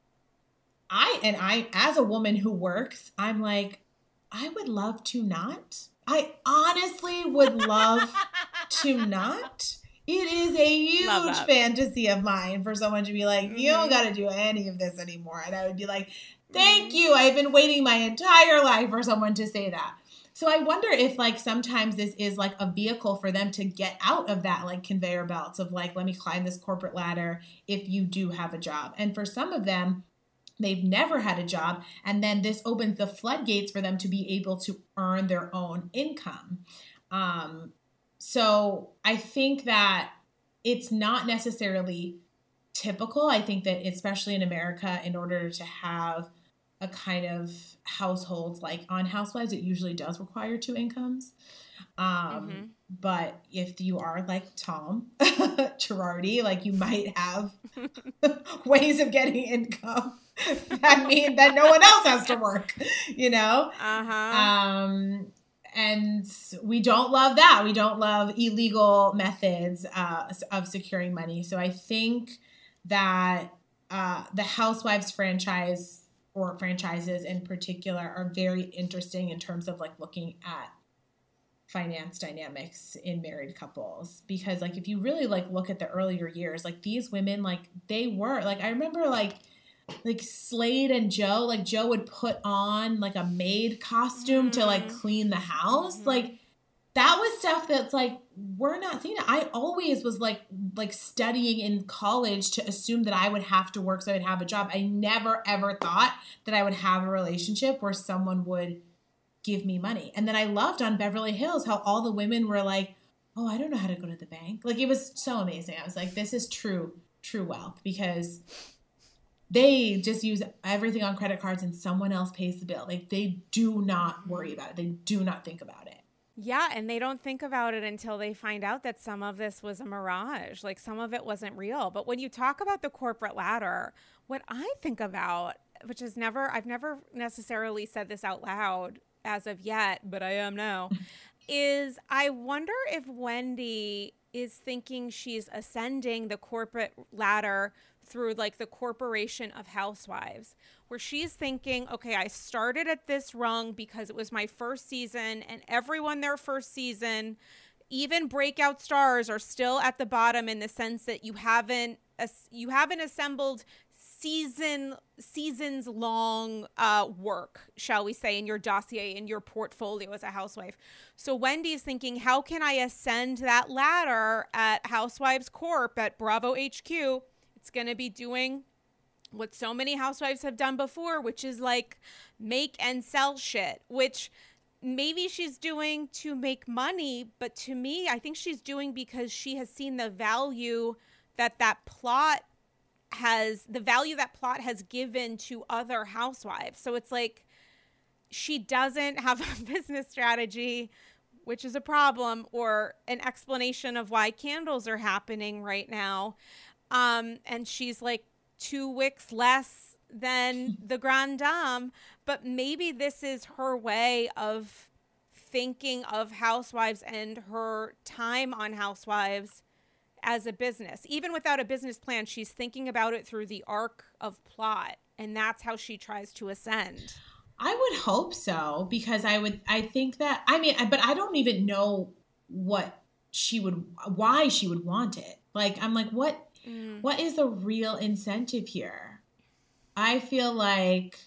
I, and I, as a woman who works, I'm like, I would love to not. I honestly would love to not. It is a huge fantasy of mine for someone to be like, mm-hmm. you don't got to do any of this anymore. And I would be like, thank mm-hmm. you. I've been waiting my entire life for someone to say that. So I wonder if like sometimes this is like a vehicle for them to get out of that like conveyor belts of like, let me climb this corporate ladder if you do have a job. And for some of them, they've never had a job. And then this opens the floodgates for them to be able to earn their own income. Um, so I think that it's not necessarily typical. I think that especially in America, in order to have a kind of household like on Housewives, it usually does require two incomes. Um, mm-hmm. But if you are like Tom Girardi, like you might have ways of getting income that mean that no one else has to work, you know? Uh-huh. Um, and we don't love that. We don't love illegal methods uh, of securing money. So I think that uh, the Housewives franchise or franchises in particular are very interesting in terms of like looking at finance dynamics in married couples, because like if you really like look at the earlier years, like these women, like they were like, I remember like like Slade and Joe, like Joe would put on like a maid costume mm-hmm. to like clean the house. Mm-hmm. Like that was stuff that's like, we're not seeing it. I always was like, like studying in college to assume that I would have to work so I'd have a job. I never ever thought that I would have a relationship where someone would give me money. And then I loved on Beverly Hills how all the women were like, oh, I don't know how to go to the bank. Like it was so amazing. I was like, this is true, true wealth, because they just use everything on credit cards and someone else pays the bill. Like they do not worry about it. They do not think about it. Yeah, and they don't think about it until they find out that some of this was a mirage. Like some of it wasn't real. But when you talk about the corporate ladder, what I think about, which is never, I've never necessarily said this out loud as of yet, but I am now, is I wonder if Wendy is thinking she's ascending the corporate ladder through like the corporation of housewives, where she's thinking, okay, I started at this rung because it was my first season, and everyone their first season, even breakout stars, are still at the bottom in the sense that you haven't you haven't assembled season seasons long uh, work, shall we say, in your dossier, in your portfolio as a housewife. So Wendy's thinking, how can I ascend that ladder at Housewives Corp at Bravo H Q? It's going to be doing what so many housewives have done before, which is like make and sell shit, which maybe she's doing to make money. But to me, I think she's doing because she has seen the value that that plot has, the value that plot has given to other housewives. So it's like she doesn't have a business strategy, which is a problem, or an explanation of why candles are happening right now. Um, and she's like two wicks less than the Grande Dame, but maybe this is her way of thinking of Housewives and her time on Housewives as a business. Even without a business plan, she's thinking about it through the arc of plot, and that's how she tries to ascend. I would hope so, because I would, I think that, I mean, but I don't even know what she would, why she would want it. Like, I'm like, what? Mm. What is the real incentive here? I feel like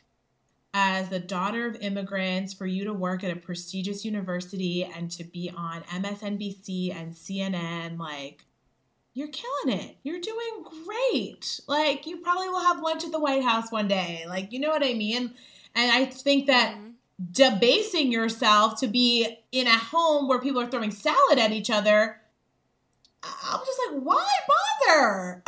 as the daughter of immigrants, for you to work at a prestigious university and to be on M S N B C and C N N, like, you're killing it. You're doing great. Like, you probably will have lunch at the White House one day. Like, you know what I mean? And I think that mm-hmm. debasing yourself to be in a home where people are throwing salad at each other, I'm just like, why bother?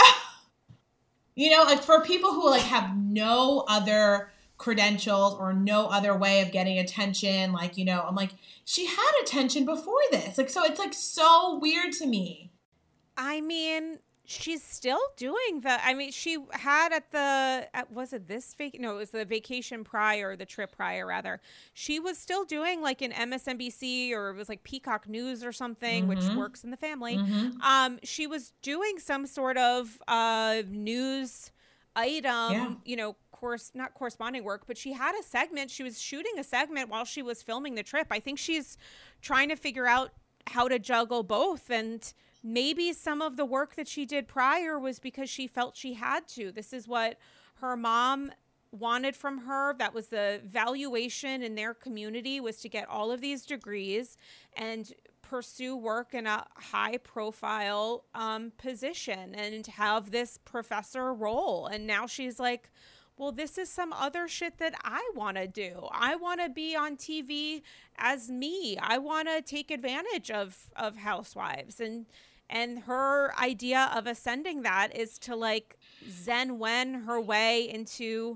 You know, like for people who like have no other credentials or no other way of getting attention, like, you know, I'm like, she had attention before this. Like, so it's like so weird to me. I mean, she's still doing the, I mean, she had at the, at, was it this vac? No, it was the vacation prior, the trip prior rather. She was still doing like an M S N B C or it was like Peacock News or something, mm-hmm. which works in the family. Mm-hmm. Um, she was doing some sort of uh, news item, yeah. you know, course, not corresponding work, but she had a segment. She was shooting a segment while she was filming the trip. I think she's trying to figure out how to juggle both. And maybe some of the work that she did prior was because she felt she had to. This is what her mom wanted from her. That was the valuation in their community, was to get all of these degrees and pursue work in a high profile um, position and have this professor role. And now she's like, well, this is some other shit that I want to do. I want to be on T V as me. I want to take advantage of, of Housewives. And and her idea of ascending that is to like Zen Wen her way into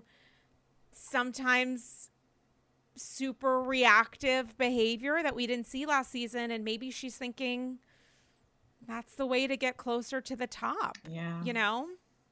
sometimes super reactive behavior that we didn't see last season. And maybe she's thinking that's the way to get closer to the top. Yeah. You know?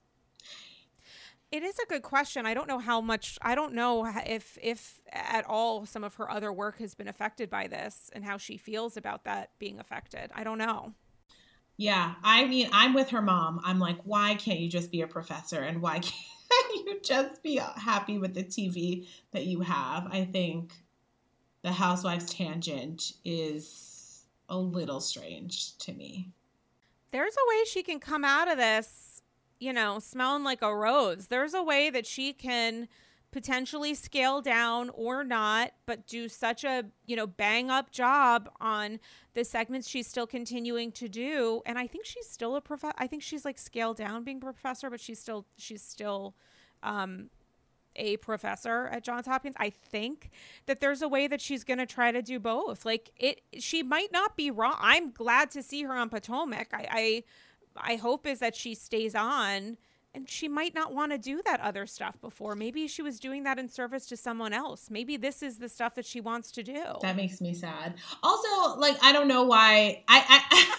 It is a good question. I don't know how much, I don't know if, if at all some of her other work has been affected by this and how she feels about that being affected. I don't know. Yeah. I mean, I'm with her mom. I'm like, why can't you just be a professor? And why can't you just be happy with the T V that you have? I think the Housewives tangent is a little strange to me. There's a way she can come out of this, you know, smelling like a rose. There's a way that she can potentially scale down or not, but do such a, you know, bang up job on the segments she's still continuing to do. And I think she's still a prof. I think she's like scaled down being a professor, but she's still, she's still um, a professor at Johns Hopkins. I think that there's a way that she's going to try to do both. Like it, she might not be wrong. I'm glad to see her on Potomac. I, I, I hope is that she stays on, and she might not want to do that other stuff before. Maybe she was doing that in service to someone else. Maybe this is the stuff that she wants to do. That makes me sad. Also, like, I don't know why I, I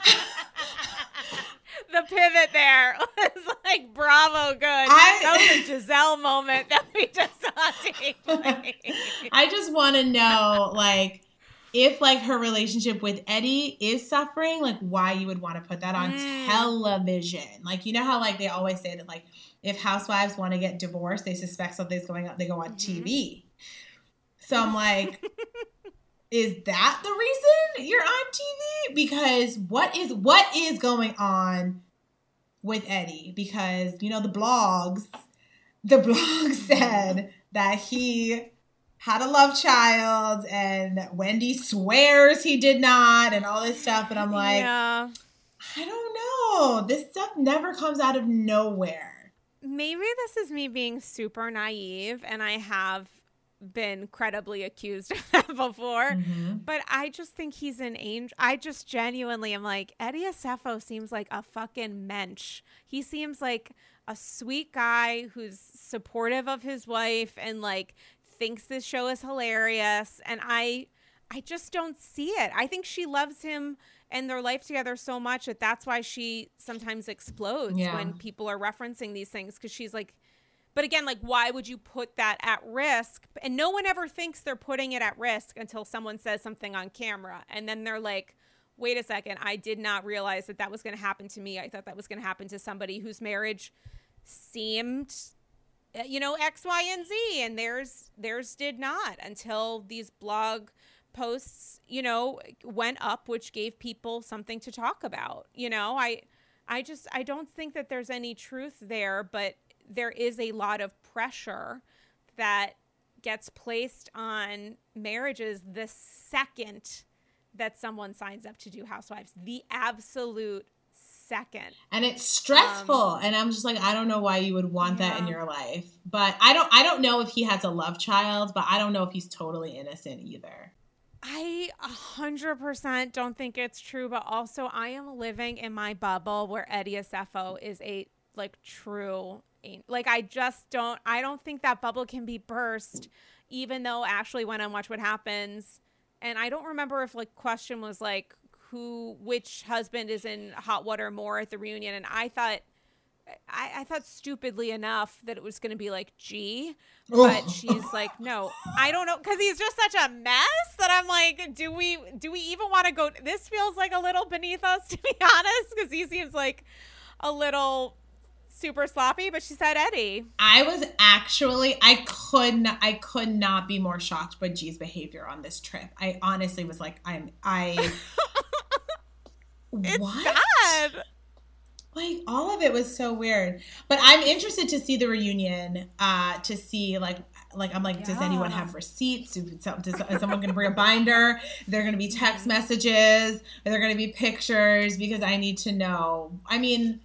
the pivot there was like, bravo, good. I, that was a Giselle moment that we just saw take place. I just want to know, like, if like her relationship with Eddie is suffering, like why you would want to put that on mm. television. Like, you know how like they always say that like if housewives want to get divorced, they suspect something's going on, they go on mm-hmm. T V. So I'm like, is that the reason you're on T V? Because what is what is going on with Eddie? Because, you know, the blogs, the blog said that he had a love child and Wendy swears he did not and all this stuff. And I'm like, yeah. I don't know. This stuff never comes out of nowhere. Maybe this is me being super naive and I have been credibly accused of that before. Mm-hmm. But I just think he's an angel. I just genuinely am like, Eddie Asafo seems like a fucking mensch. He seems like a sweet guy who's supportive of his wife and like thinks this show is hilarious, and I I just don't see it. I think she loves him and their life together so much that that's why she sometimes explodes yeah. when people are referencing these things, because she's like, but again, like, why would you put that at risk? And no one ever thinks they're putting it at risk until someone says something on camera, and then they're like, wait a second, I did not realize that that was going to happen to me. I thought that was going to happen to somebody whose marriage seemed, you know, X, Y, and Z, and theirs theirs did not, until these blog posts, you know, went up, which gave people something to talk about. You know, I I just I don't think that there's any truth there, but there is a lot of pressure that gets placed on marriages the second that someone signs up to do Housewives. The absolute second. And it's stressful. Um, and I'm just like, I don't know why you would want yeah. that in your life. But I don't I don't know if he has a love child, but I don't know if he's totally innocent either. I one hundred percent don't think it's true, but also I am living in my bubble where Eddie Asefo is a like true like I just don't I don't think that bubble can be burst, even though Ashley went on Watch What Happens. And I don't remember if like question was like who which husband is in hot water more at the reunion, and I thought I, I thought stupidly enough that it was going to be like G, but oh. she's like, no, I don't know, because he's just such a mess that I'm like, do we do we even want to go? This feels like a little beneath us, to be honest, because he seems like a little super sloppy. But she said Eddie. I was actually, I could not, I could not be more shocked by G's behavior on this trip. I honestly was like, I'm, I. It's what? bad. Like, all of it was so weird. But I'm interested to see the reunion, uh, to see, like, like I'm like, yeah. does anyone have receipts? Does, does, is someone going to bring a binder? Are there going to be text messages? Are there going to be pictures? Because I need to know. I mean,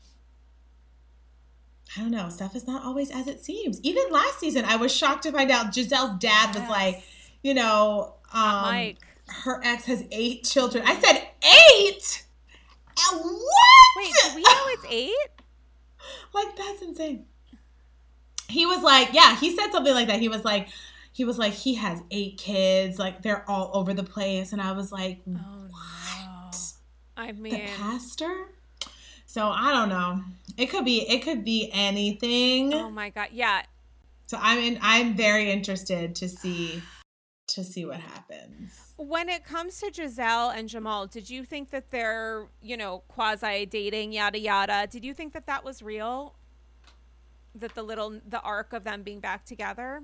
I don't know. Stuff is not always as it seems. Even last season, I was shocked to find out Giselle's dad yes. was like, you know, um, Mike. her ex has eight children. I said eight? What? Wait, do we know it's eight? Like, that's insane. He was like, yeah, he said something like that. He was like, he was like, he has eight kids. Like, they're all over the place. And I was like, oh, what? No. I mean, the pastor? So I don't know. It could be, it could be anything. Oh my God. Yeah. So I'm in, I'm very interested to see, to see what happens. When it comes to Giselle and Jamal, did you think that they're, you know, quasi dating, yada, yada? Did you think that that was real? That the little, the arc of them being back together?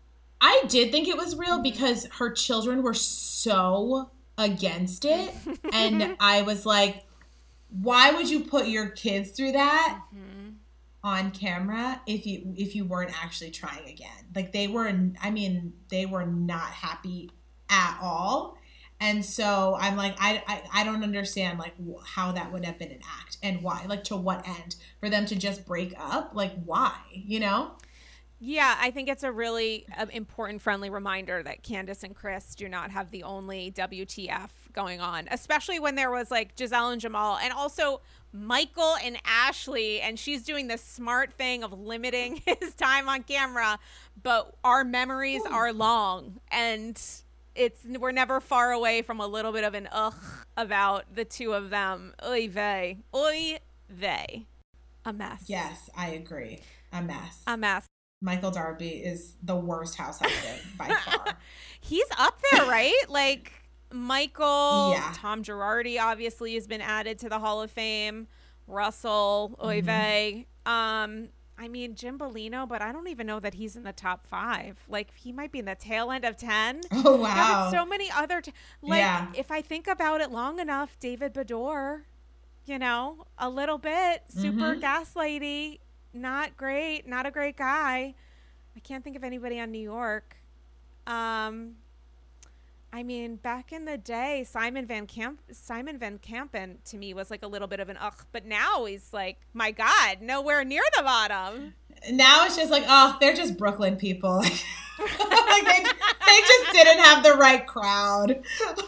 I did think it was real mm-hmm. because her children were so against it. And I was like, why would you put your kids through that mm-hmm. on camera if you, if you weren't actually trying again? Like they were, I mean, they were not happy at all. And so I'm like, I, I I don't understand like how that would have been an act and why, like to what end for them to just break up? Like why, you know? Yeah, I think it's a really uh, important friendly reminder that Candace and Chris do not have the only W T F going on, especially when there was like Giselle and Jamal and also Michael and Ashley, and she's doing the smart thing of limiting his time on camera, but our memories Ooh. Are long, and it's we're never far away from a little bit of an ugh about the two of them. Oy vey. Oy vey. A mess. Yes, I agree. A mess. A mess. Michael Darby is the worst house husband by far. He's up there, right? Like Michael, yeah. Tom Girardi obviously has been added to the Hall of Fame. Russell, oy vey. Mm-hmm. Um, I mean, Jim Bellino, but I don't even know that he's in the top five. Like, he might be in the tail end of ten. Oh, wow. So many other, t- like, yeah. if I think about it long enough, David Beador, you know, a little bit, super mm-hmm. gaslighty, not great, not a great guy. I can't think of anybody on New York. Um, I mean, back in the day, Simon Van Camp, Simon Van Kampen to me was like a little bit of an ugh, but now he's like, my God, nowhere near the bottom. Now it's just like, oh, they're just Brooklyn people. like they, they just didn't have the right crowd.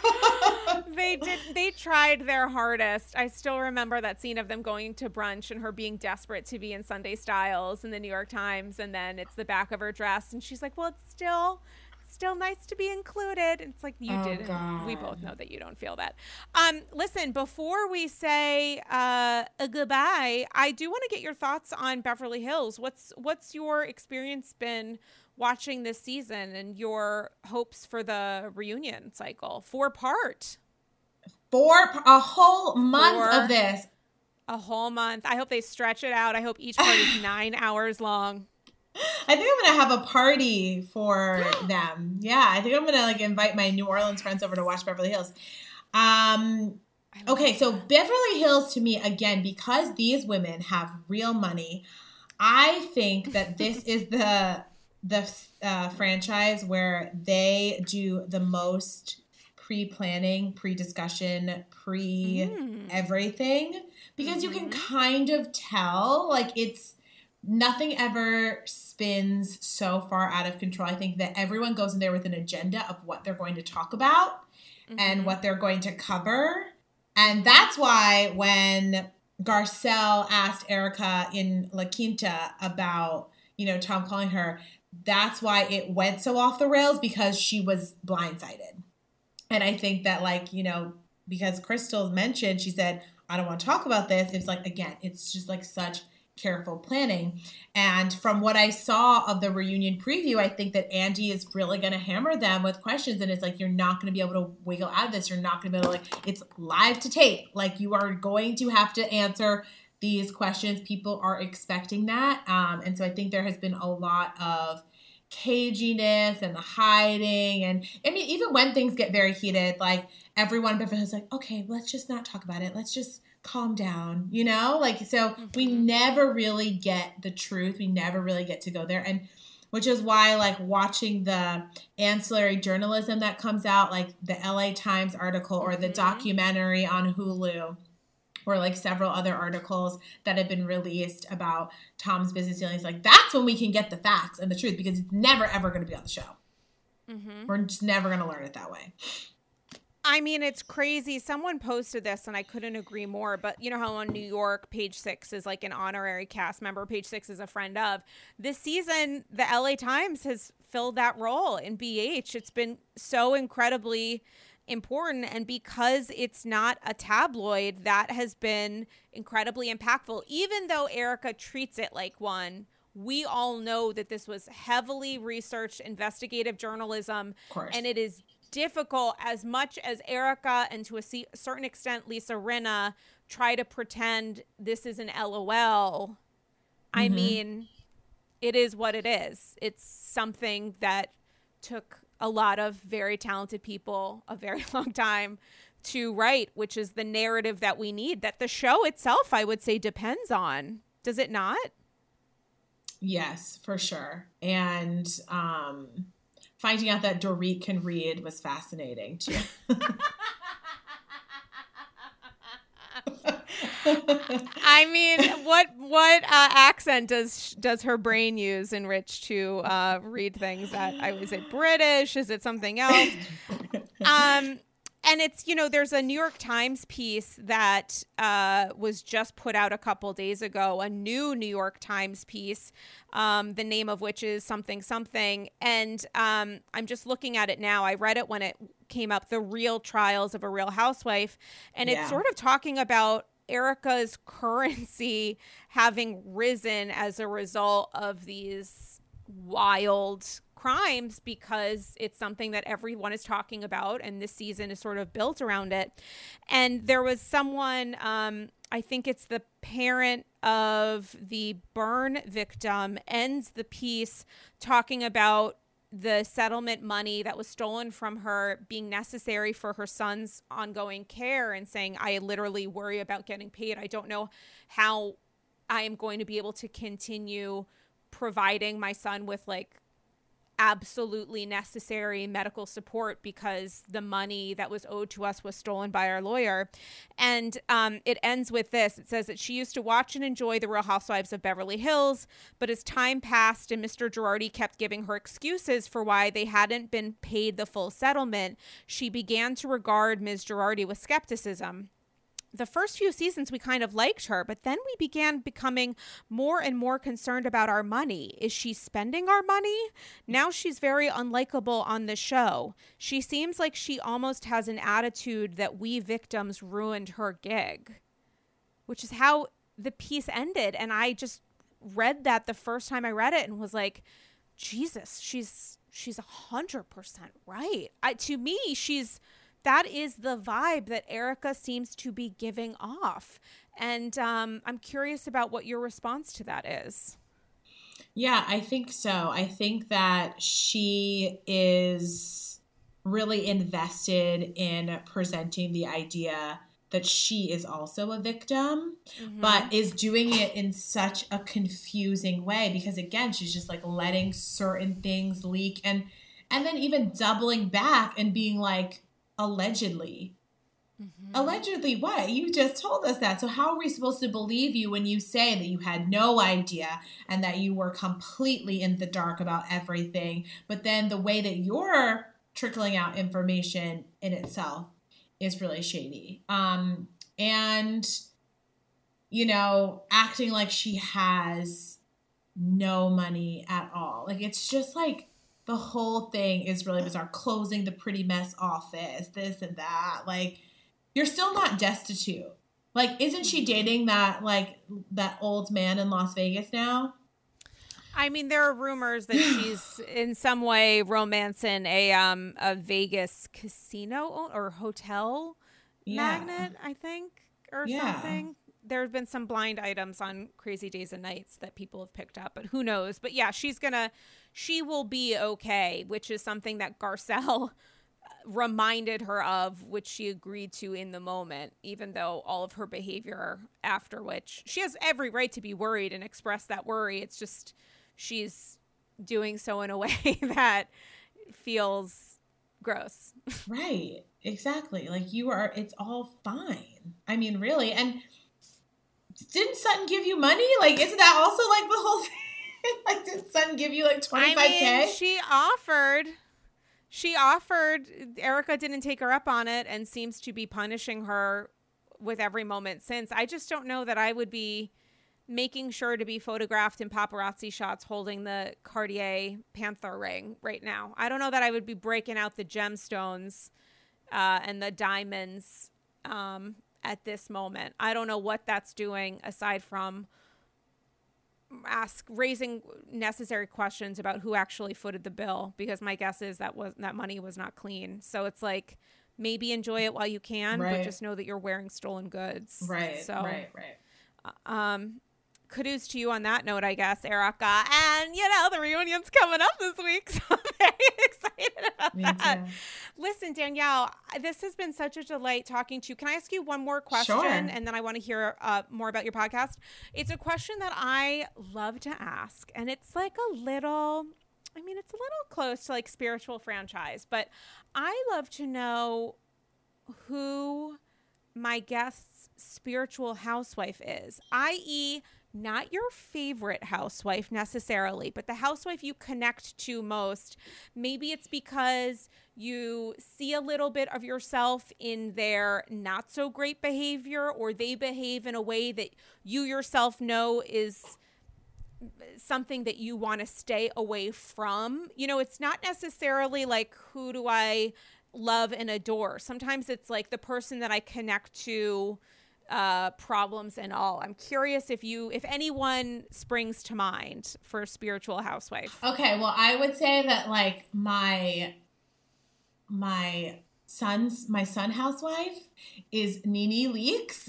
They did. They tried their hardest. I still remember that scene of them going to brunch and her being desperate to be in Sunday Styles in the New York Times, and then it's the back of her dress, and she's like, well, it's still... still nice to be included. It's like you oh, did. God. We both know that you don't feel that. Um, listen, before we say uh, a goodbye, I do want to get your thoughts on Beverly Hills. What's what's your experience been watching this season and your hopes for the reunion cycle? Four part. Four, a whole month Four, of this. A whole month. I hope they stretch it out. I hope each part is nine hours long. I think I'm gonna have a party for them. Yeah, I think I'm gonna like invite my New Orleans friends over to watch Beverly Hills. Um, okay, so Beverly Hills to me again, because these women have real money. I think that this is the the uh, franchise where they do the most pre-planning, pre-discussion, pre-everything, because mm-hmm. you can kind of tell, like, it's nothing ever spins so far out of control. I think that everyone goes in there with an agenda of what they're going to talk about mm-hmm. and what they're going to cover. And that's why when Garcelle asked Erika in La Quinta about, you know, Tom calling her, that's why it went so off the rails, because she was blindsided. And I think that, like, you know, because Crystal mentioned, she said, I don't want to talk about this. It's like, again, it's just like such careful planning. And from what I saw of the reunion preview, I think that Andy is really going to hammer them with questions. And it's like, you're not going to be able to wiggle out of this. You're not going to be able to, like, it's live to tape. Like, you are going to have to answer these questions. People are expecting that. Um, and so I think there has been a lot of caginess and the hiding. And I mean, even when things get very heated, like, everyone is like, okay, let's just not talk about it. Let's just calm down, you know? Like, so mm-hmm. we never really get the truth. We never really get to go there. And which is why, like, watching the ancillary journalism that comes out, like the L A Times article or the mm-hmm. documentary on Hulu, or like several other articles that have been released about Tom's business dealings, like, that's when we can get the facts and the truth, because it's never, ever going to be on the show. Mm-hmm. We're just never going to learn it that way. I mean, it's crazy. Someone posted this and I couldn't agree more, but you know how on New York, Page Six is like an honorary cast member. Page Six is a friend of. This season, the L A Times has filled that role in B H. It's been so incredibly important, and because it's not a tabloid, that has been incredibly impactful. Even though Erika treats it like one, we all know that this was heavily researched investigative journalism, and it is difficult, as much as Erika and to a certain extent Lisa Rinna try to pretend this is an L O L. Mm-hmm. I mean, it is what it is. It's something that took a lot of very talented people a very long time to write, which is the narrative that we need, that the show itself, I would say, depends on. Does it not? Yes, for sure. And um, finding out that Dorit can read was fascinating too. I mean, what what uh, accent does does her brain use in Rich to uh, read things? That I was it British? Is it something else? Um, and it's, you know, there's a New York Times piece that uh, was just put out a couple days ago, a new New York Times piece, um, the name of which is something something, and um, I'm just looking at it now. I read it when it came up, The Real Trials of a Real Housewife, and yeah. it's sort of talking about Erika's currency having risen as a result of these wild crimes, because it's something that everyone is talking about, and this season is sort of built around it. And there was someone, um, I think it's the parent of the burn victim, ends the piece talking about the settlement money that was stolen from her being necessary for her son's ongoing care, and saying, I literally worry about getting paid. I don't know how I am going to be able to continue providing my son with like absolutely necessary medical support, because the money that was owed to us was stolen by our lawyer. And um, it ends with this. It says that she used to watch and enjoy The Real Housewives of Beverly Hills, but as time passed and Mister Girardi kept giving her excuses for why they hadn't been paid the full settlement, she began to regard Miz Girardi with skepticism. The first few seasons, we kind of liked her, but then we began becoming more and more concerned about our money. Is she spending our money? Now she's very unlikable on the show. She seems like she almost has an attitude that we victims ruined her gig, which is how the piece ended. And I just read that the first time I read it and was like, Jesus, she's she's a hundred percent right. I, to me, she's that is the vibe that Erika seems to be giving off. And um, I'm curious about what your response to that is. Yeah, I think so. I think that she is really invested in presenting the idea that she is also a victim, mm-hmm. but is doing it in such a confusing way, because again, she's just like letting certain things leak, and and then even doubling back and being like, allegedly. Mm-hmm. Allegedly what? You just told us that. So how are we supposed to believe you when you say that you had no idea and that you were completely in the dark about everything? But then the way that you're trickling out information in itself is really shady. Um, and, you know, acting like she has no money at all. Like, it's just like the whole thing is really bizarre. Closing the Pretty Mess office, this and that. Like, you're still not destitute. Like, isn't she dating that, like, that old man in Las Vegas now? I mean, there are rumors that she's in some way romancing a um a Vegas casino or hotel Yeah. magnate, I think, or Yeah. something. There have been some blind items on Crazy Days and Nights that people have picked up, but who knows? But yeah, she's gonna, she will be okay, which is something that Garcelle reminded her of, which she agreed to in the moment, even though all of her behavior after which she has every right to be worried and express that worry. It's just she's doing so in a way that feels gross. Right. Exactly. Like, you are, it's all fine. I mean, really. And didn't Sutton give you money? Like, isn't that also like the whole thing? Like, did Sutton give you like twenty-five K? I mean, she offered. She offered. Erica didn't take her up on it and seems to be punishing her with every moment since. I just don't know that I would be making sure to be photographed in paparazzi shots holding the Cartier Panther ring right now. I don't know that I would be breaking out the gemstones uh, and the diamonds um, at this moment. I don't know what that's doing aside from ask raising necessary questions about who actually footed the bill, because my guess is that was that money was not clean. So it's like, maybe enjoy it while you can, Right. but just know that you're wearing stolen goods. Right. So, right. Right. um, kudos to you on that note, I guess, Erica. And, you know, the reunion's coming up this week, so I'm very excited about Me that. too. Listen, Danielle, this has been such a delight talking to you. Can I ask you one more question? Sure. And then I want to hear uh, more about your podcast. It's a question that I love to ask, and it's like a little, I mean, it's a little close to like spiritual franchise, but I love to know who my guest's spiritual housewife is, that is, not your favorite housewife necessarily, but the housewife you connect to most. Maybe it's because you see a little bit of yourself in their not so great behavior, or they behave in a way that you yourself know is something that you want to stay away from. You know, it's not necessarily like, who do I love and adore? Sometimes it's like the person that I connect to, uh, problems and all. I'm curious if you, if anyone springs to mind for spiritual housewife. Okay, well, I would say that like my my son's my son housewife is Nene Leakes.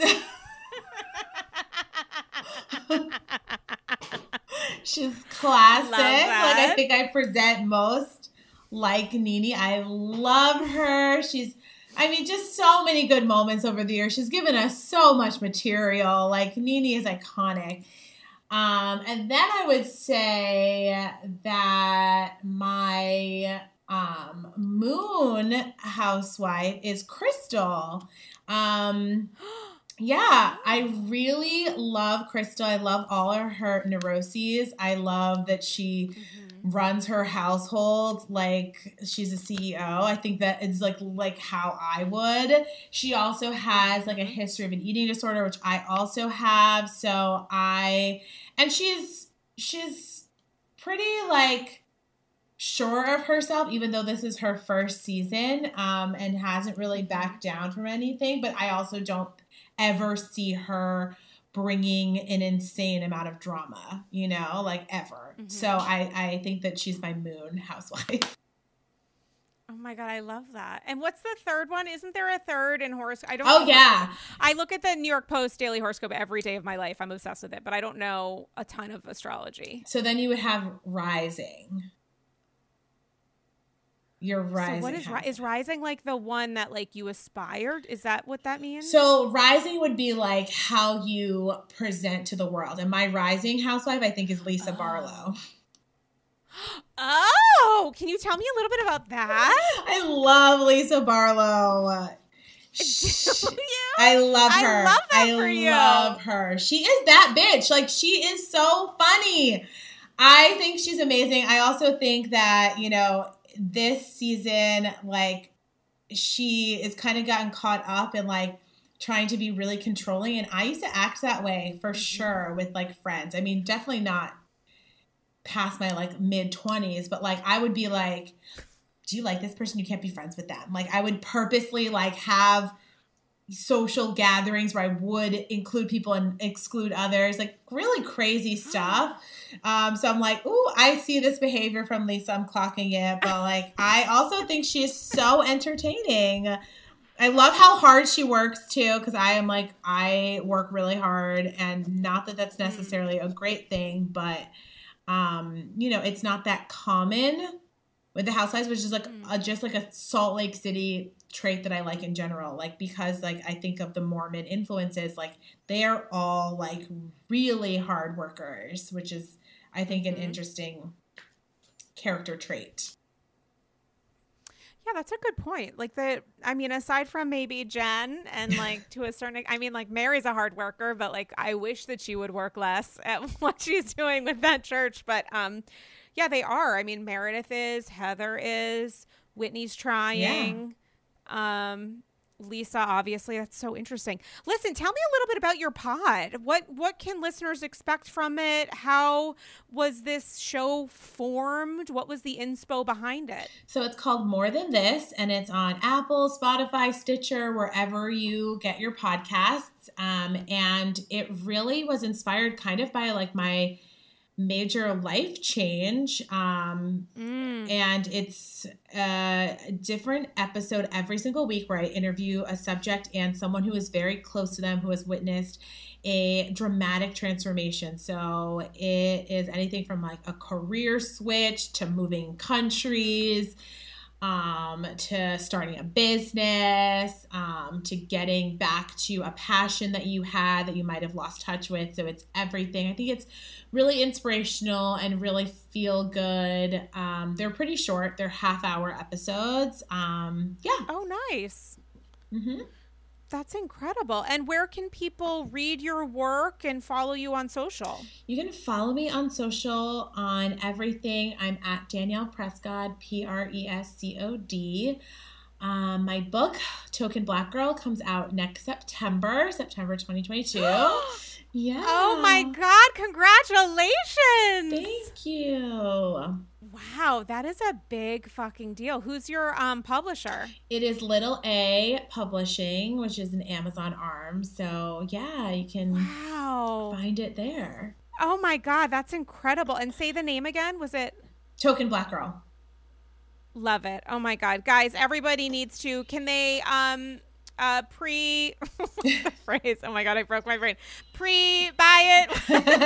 She's classic. Love Like, that. I think I present most like Nene. I love her. She's, I mean, just so many good moments over the years. She's given us so much material. Like, Nene is iconic. Um, and then I would say that my um, moon housewife is Crystal. Um, yeah, I really love Crystal. I love all of her neuroses. I love that she Mm-hmm. runs her household like she's a C E O. I think that it's like like how I would. She also has like a history of an eating disorder, which I also have. So I and she's she's pretty like sure of herself, even though this is her first season, um, and hasn't really backed down from anything. But I also don't ever see her bringing an insane amount of drama, you know, like ever. Mhm. So I, I think that she's my moon housewife. Oh my God, I love that. And what's the third one? Isn't there a third in horoscope? I don't Oh, know. yeah. I look at the New York Post daily horoscope every day of my life. I'm obsessed with it, but I don't know a ton of astrology. So then you would have rising. Your rising. So what is ri- is rising like the one that like you aspired? Is that what that means? So rising would be like how you present to the world. And my rising housewife, I think, is Lisa Oh. Barlow. Oh, can you tell me a little bit about that? I love Lisa Barlow. Yeah. I love her. I love that I for you. love her. She is that bitch. Like, she is so funny. I think she's amazing. I also think that, you know, this season, like, she is kind of gotten caught up in, like, trying to be really controlling. And I used to act that way for sure with, like, friends. I mean, definitely not past my, like, mid-twenties, but, like, I would be like, do you like this person? You can't be friends with them. Like, I would purposely, like, have social gatherings where I would include people and exclude others, like, really crazy stuff. Um, so I'm like, ooh, I see this behavior from Lisa. I'm clocking it. But, like, I also think she is so entertaining. I love how hard she works, too, because I am like, I work really hard. And not that that's necessarily a great thing, but, um, you know, it's not that common with the Housewives, which is like a, just like a Salt Lake City trait that I like in general. Like, because like I think of the Mormon influences, like they are all like really hard workers, which is I think an mm-hmm. interesting character trait. Yeah, that's a good point. Like the, I mean, aside from maybe Jen and like to a certain, I mean, like Mary's a hard worker, but like I wish that she would work less at what she's doing with that church. But um, yeah, they are. I mean, Meredith is, Heather is, Whitney's trying. Yeah. Um, Lisa, obviously, that's so interesting. Listen, tell me a little bit about your pod. What what can listeners expect from it? How was this show formed? What was the inspo behind it? So it's called More Than This, and it's on Apple, Spotify, Stitcher, wherever you get your podcasts. Um, and it really was inspired kind of by like my major life change. Um, mm. And it's a different episode every single week where I interview a subject and someone who is very close to them, who has witnessed a dramatic transformation. So it is anything from like a career switch to moving countries, um, to starting a business, um, to getting back to a passion that you had that you might have lost touch with. So it's everything. I think it's really inspirational and really feel good. Um, they're pretty short. They're half hour episodes. Um, yeah. Oh, nice. Mm-hmm. That's incredible. And where can people read your work and follow you on social? You can follow me on social on everything. I'm at Danielle Prescott, P R E S C O D. Um, my book, Token Black Girl, comes out next September, September twenty twenty-two. Yeah. Oh my God. Congratulations. Thank you. Wow. That is a big fucking deal. Who's your um, publisher? It is Little A Publishing, which is an Amazon arm. So yeah, you can wow. find it there. Oh my God. That's incredible. And say the name again. Was it? Token Black Girl. Love it. Oh my God. Guys, everybody needs to, can they, um, Uh, pre what's the phrase? Oh my God, I broke my brain. Pre buy it.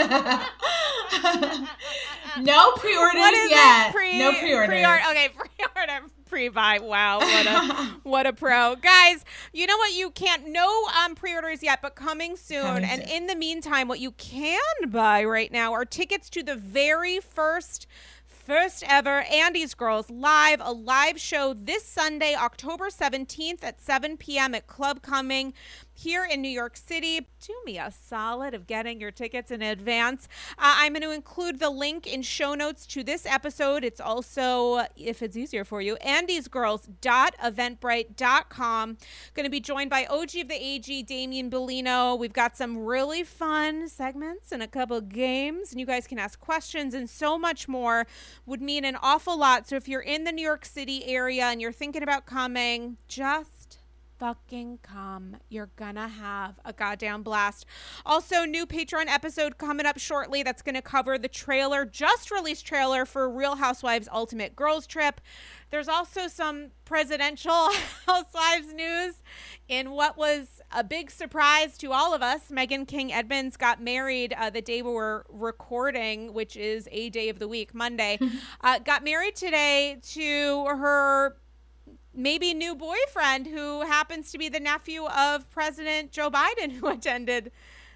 No pre-orders yet. Pre, no pre-orders. Pre-order. Okay, pre-order, pre-buy. Wow, what a what a pro, guys. You know what? You can't no um pre-orders yet, but coming soon. Coming and soon. In the meantime, what you can buy right now are tickets to the very first. First ever Andy's Girls Live, a live show this Sunday, October seventeenth at seven p.m. at Club Cumming here in New York City. Do me a solid of getting your tickets in advance. Uh, I'm going to include the link in show notes to this episode. It's also, if it's easier for you, andys girls dot eventbrite dot com. Going to be joined by O G of the A G, Damian Bellino. We've got some really fun segments and a couple games, and you guys can ask questions and so much more. Would mean an awful lot. So if you're in the New York City area and you're thinking about coming, just fucking come. You're gonna have a goddamn blast. Also, new Patreon episode coming up shortly that's gonna cover the trailer, just released trailer for Real Housewives Ultimate Girls Trip. There's also some presidential housewives news in what was a big surprise to all of us. Meghan King Edmonds got married uh, the day we were recording, which is a day of the week, Monday. uh, got married today to her maybe new boyfriend, who happens to be the nephew of President Joe Biden, who attended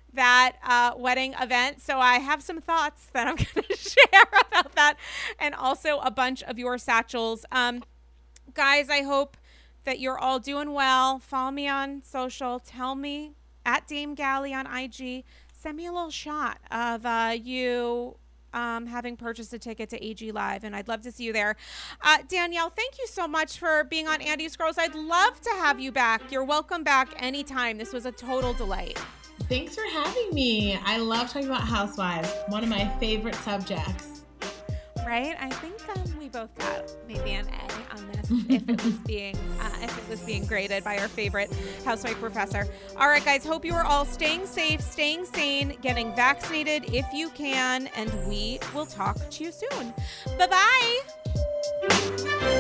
that uh, wedding event. So I have some thoughts that I'm going to share about that, and also a bunch of your satchels. Um, guys, I hope that you're all doing well. Follow me on social. Tell me at Dame Galley on I G. Send me a little shot of uh, you um, having purchased a ticket to A G Live, and I'd love to see you there. Uh, Danielle, thank you so much for being on Andy's Girls. I'd love to have you back. You're welcome back anytime. This was a total delight. Thanks for having me. I love talking about housewives, one of my favorite subjects. Right? I think um, we both got maybe an A on this if it was being uh, if it was being graded by our favorite housewife professor. All right, guys. Hope you are all staying safe, staying sane, getting vaccinated if you can, and we will talk to you soon. Bye bye.